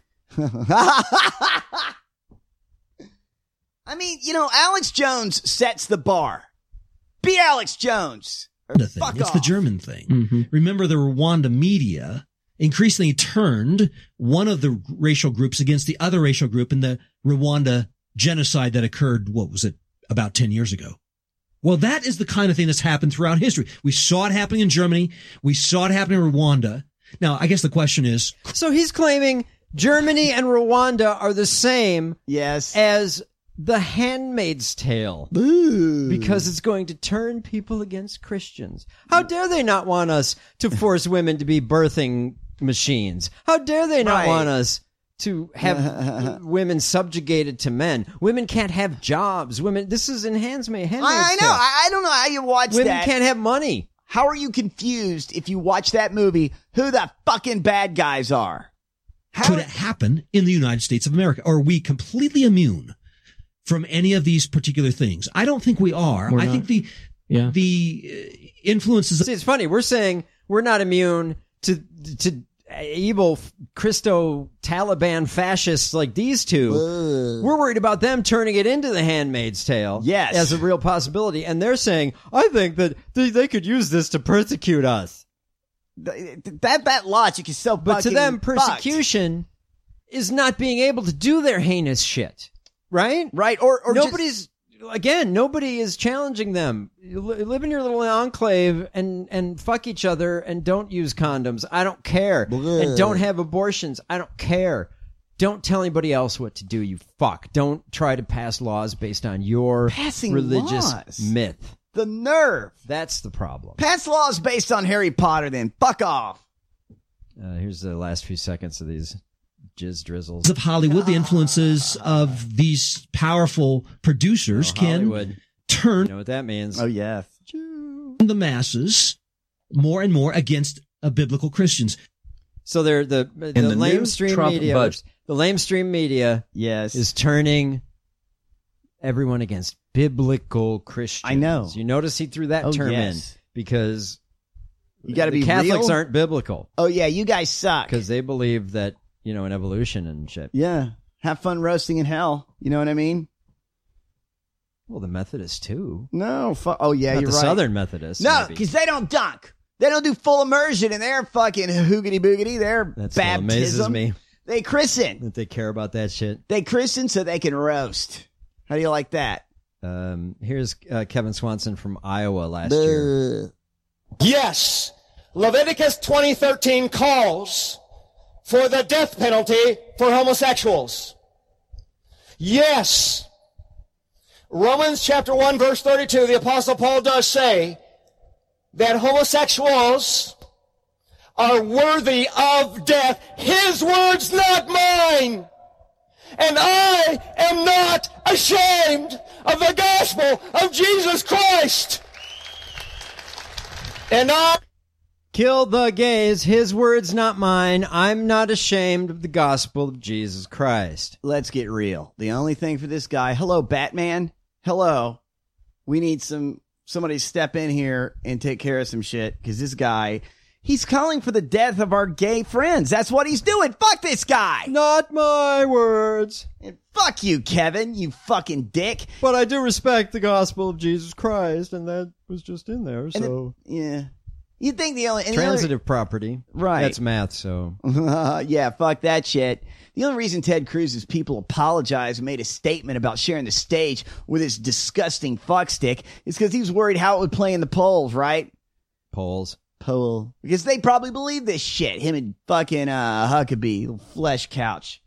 I mean, you know, Alex Jones sets the bar. Be Alex Jones. Or Thing. fuck It's off. the German thing. Mm-hmm. Remember, the Rwanda media increasingly turned one of the racial groups against the other racial group in the Rwanda genocide that occurred, what was it, about ten years ago. Well, that is the kind of thing that's happened throughout history. We saw it happening in Germany. We saw it happening in Rwanda. Now, I guess the question is... So he's claiming Germany and Rwanda are the same yes. as The Handmaid's Tale. Ooh. Because it's going to turn people against Christians. How dare they not want us to force women to be birthing machines? How dare they not Right. want us to have women subjugated to men? Women can't have jobs. Women, this is in Handmaid's I, I know. Tale. I, I don't know how you watch Women that. can't have money. How are you confused if you watch that movie who the fucking bad guys are? Could it happen in the United States of America? Or are we completely immune from any of these particular things? I don't think we are. We're I not. think the Yeah. the uh, influences... See, it's funny. We're saying we're not immune to to evil Christo Taliban fascists like these two. Ugh. We're worried about them turning it into The Handmaid's Tale. Yes. As a real possibility. And they're saying, I think that they, they could use this to persecute us. Th- That that logic is so But to fucking them, fucked. persecution is not being able to do their heinous shit. Right? Right. Or, or Nobody's, again, nobody is challenging them. You li- live in your little enclave and, and fuck each other and don't use condoms. I don't care. Bleh. And don't have abortions. I don't care. Don't tell anybody else what to do, you fuck. Don't try to pass laws based on your Passing religious laws. myth. The nerve. That's the problem. Pass laws based on Harry Potter then. Fuck off. Uh, here's the last few seconds of these jizz drizzles. of Hollywood, the influences of these powerful producers Oh, can Hollywood. turn You know what that means? Oh, yes. the masses more and more against uh, biblical Christians. So they're the the, In the new lamestream Trump media. budget. The lamestream media Yes. is turning everyone against biblical Christians. I know. You notice he threw that Oh, term yes. in because You got to the be Catholics real. aren't biblical Oh, yeah. You guys suck. because they believe that, you know, in evolution and shit. Yeah. Have fun roasting in hell. You know what I mean? Well, the Methodists too. No. Fu- oh, yeah. Not you're the right. Southern Methodists. No, maybe. because they don't dunk. They don't do full immersion in their fucking hoogity boogity. Their That still baptism. amazes me They christen. that they care about that shit. They christen so they can roast. How do you like that? Um, here's uh, Kevin Swanson from Iowa last year. Yes, Leviticus twenty thirteen calls for the death penalty for homosexuals. Yes, Romans chapter one verse thirty-two, the Apostle Paul does say that homosexuals are worthy of death. His words, not mine. And I am not ashamed of the gospel of Jesus Christ. And I... Kill the gays. His words, not mine. I'm not ashamed of the gospel of Jesus Christ. Let's get real. The only thing for this guy, hello, Batman. Hello. We need some somebody to step in here and take care of some shit, because this guy... He's calling for the death of our gay friends. That's what he's doing. Fuck this guy. Not my words. And fuck you, Kevin, you fucking dick. But I do respect the gospel of Jesus Christ, and that was just in there, so... The, yeah. You'd think the only... Transitive the other, property. Right. That's math, so... Yeah, fuck that shit. The only reason Ted Cruz's people apologized and made a statement about sharing the stage with his disgusting fuckstick is because he was worried how it would play in the polls, right? Polls. Poll. Because they probably believe this shit. Him and fucking uh, Huckabee, flesh couch.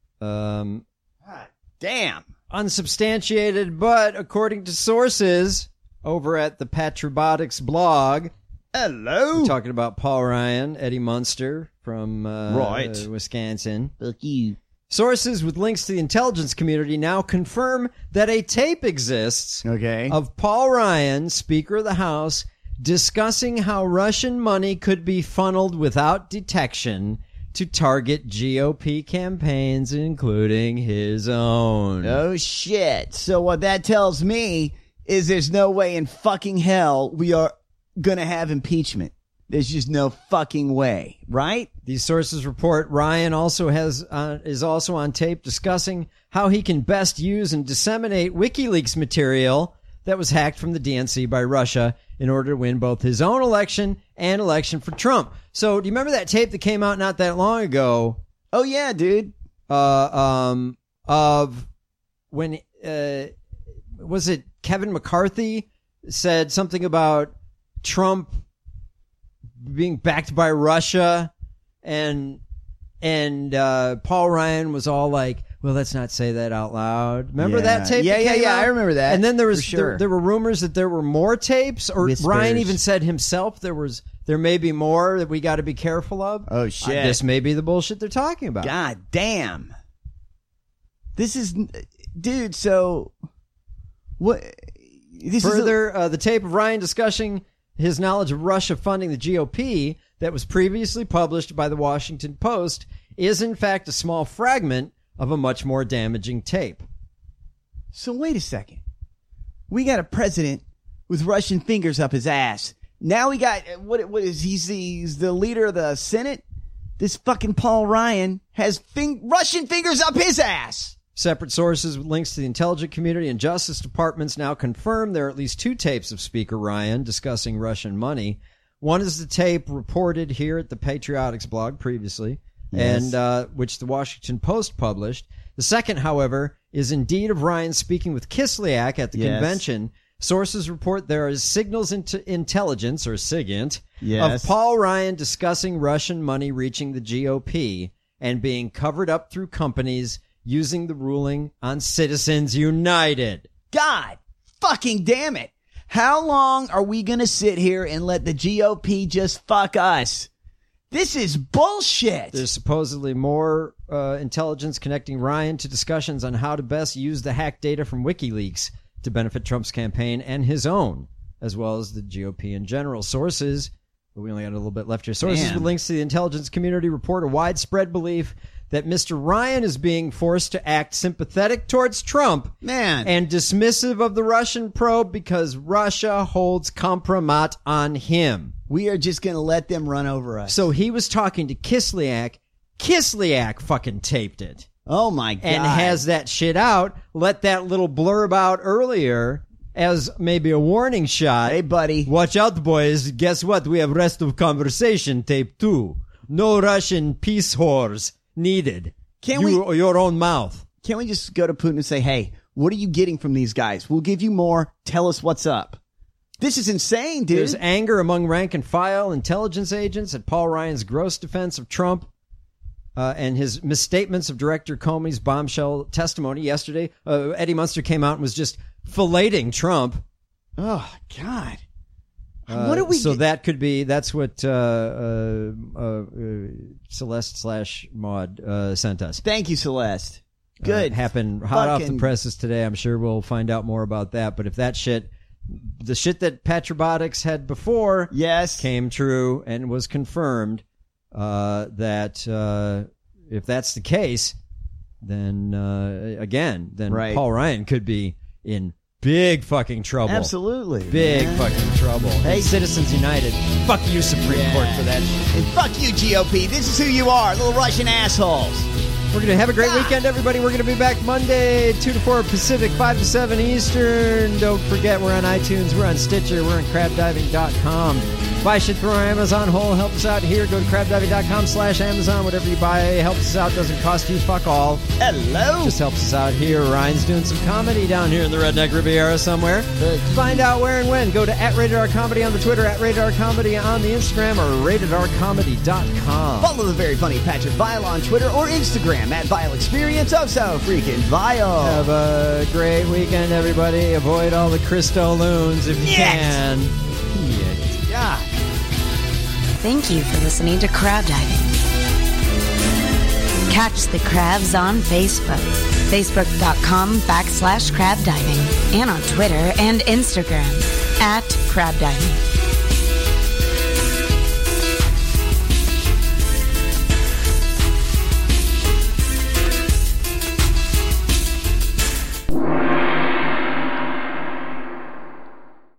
Um, God damn. Unsubstantiated, but according to sources over at the Patriotics blog. Hello. We're talking about Paul Ryan, Eddie Munster from uh, right. uh, Wisconsin. Fuck you. Sources with links to the intelligence community now confirm that a tape exists okay. of Paul Ryan, Speaker of the House, discussing how Russian money could be funneled without detection to target G O P campaigns, including his own. Oh, shit. So what that tells me is there's no way in fucking hell we are going to have impeachment. There's just no fucking way, right? These sources report Ryan also has uh, is also on tape discussing how he can best use and disseminate WikiLeaks material that was hacked from the D N C by Russia in order to win both his own election and election for Trump. So, do you remember that tape that came out not that long ago? Oh, yeah, dude. Uh, um, of when, uh, was it Kevin McCarthy said something about Trump being backed by Russia, and, and, uh, Paul Ryan was all like, well, let's not say that out loud. Remember yeah. that tape? Yeah, that yeah, came yeah. out? I remember that. And then there was For sure. there, there were rumors that there were more tapes, or Whispers. Ryan even said himself there was there may be more that we got to be careful of. Oh shit! Uh, this may be the bullshit they're talking about. God damn! This is, dude. So what? This Further, is a- uh, the tape of Ryan discussing his knowledge of Russia funding the G O P that was previously published by the Washington Post is in fact a small fragment of a much more damaging tape. So wait a second. We got a president with Russian fingers up his ass. Now we got, what? What is he? He's the leader of the Senate. This fucking Paul Ryan has fing- Russian fingers up his ass. Separate sources with links to the intelligence community and justice departments now confirm there are at least two tapes of Speaker Ryan discussing Russian money. One is the tape reported here at the Patriotics blog previously, yes. and uh, which the Washington Post published. The second, however, is indeed of Ryan speaking with Kislyak at the yes. convention. Sources report there is signals into intelligence, or SIGINT, yes. of Paul Ryan discussing Russian money reaching the G O P and being covered up through companies using the ruling on Citizens United. God fucking damn it. How long are we going to sit here and let the G O P just fuck us? This is bullshit. There's supposedly more uh, intelligence connecting Ryan to discussions on how to best use the hacked data from WikiLeaks to benefit Trump's campaign and his own, as well as the G O P in general. Sources, we only got a little bit left here. Sources Damn. with links to the intelligence community report a widespread belief that Mister Ryan is being forced to act sympathetic towards Trump Man. and dismissive of the Russian probe because Russia holds compromat on him. We are just going to let them run over us. So he was talking to Kislyak. Kislyak fucking taped it. Oh, my God. And has that shit out. Let that little blurb out earlier as maybe a warning shot. Hey, buddy. Watch out, boys. Guess what? We have rest of conversation tape two. No Russian peace whores needed. Can you, we, your own mouth. Can't we just go to Putin and say, hey, What are you getting from these guys? We'll give you more. Tell us what's up. This is insane, dude. There's anger among rank and file intelligence agents at Paul Ryan's gross defense of Trump uh, and his misstatements of Director Comey's bombshell testimony yesterday. Uh, Eddie Munster came out and was just filleting Trump. Oh, God. Uh, what do we? So get? that could be. That's what uh, uh, uh, Celeste slash Maud uh, sent us. Thank you, Celeste. Good. Uh, happened hot off the Fucking- presses today. I'm sure we'll find out more about that. But if that shit, the shit that Patrobotics had before, yes, came true and was confirmed, uh, that uh, if that's the case, then uh, again, then Right. Paul Ryan could be in big fucking trouble. Absolutely. Big man. fucking trouble. Hey. And Citizens United. Fuck you, Supreme Yeah. Court, for that shit. And fuck you, G O P. This is who you are, little Russian assholes. We're going to have a great weekend, everybody. We're going to be back Monday, two to four Pacific, five to seven Eastern. Don't forget, we're on iTunes, we're on Stitcher, we're on crab diving dot com. Buy shit through our Amazon hole. Help us out here. Go to crab diving dot com slash Amazon. Whatever you buy helps us out. Doesn't cost you fuck all. Hello. Just helps us out here. Ryan's doing some comedy down here in the Redneck Riviera somewhere. Find out where and when. Go to at Rated R Comedy on the Twitter, at Rated R Comedy on the Instagram, or rated r comedy dot com. Follow the very funny Patrick Vile on Twitter or Instagram at Vile Experience. Oh, so freaking Vile. Have a great weekend, everybody. Avoid all the Christo loons if you Yes. can. Yeah. God. Thank you for listening to Crab Diving. Catch the crabs on Facebook. Facebook.com backslash crab diving. And on Twitter and Instagram at crab diving.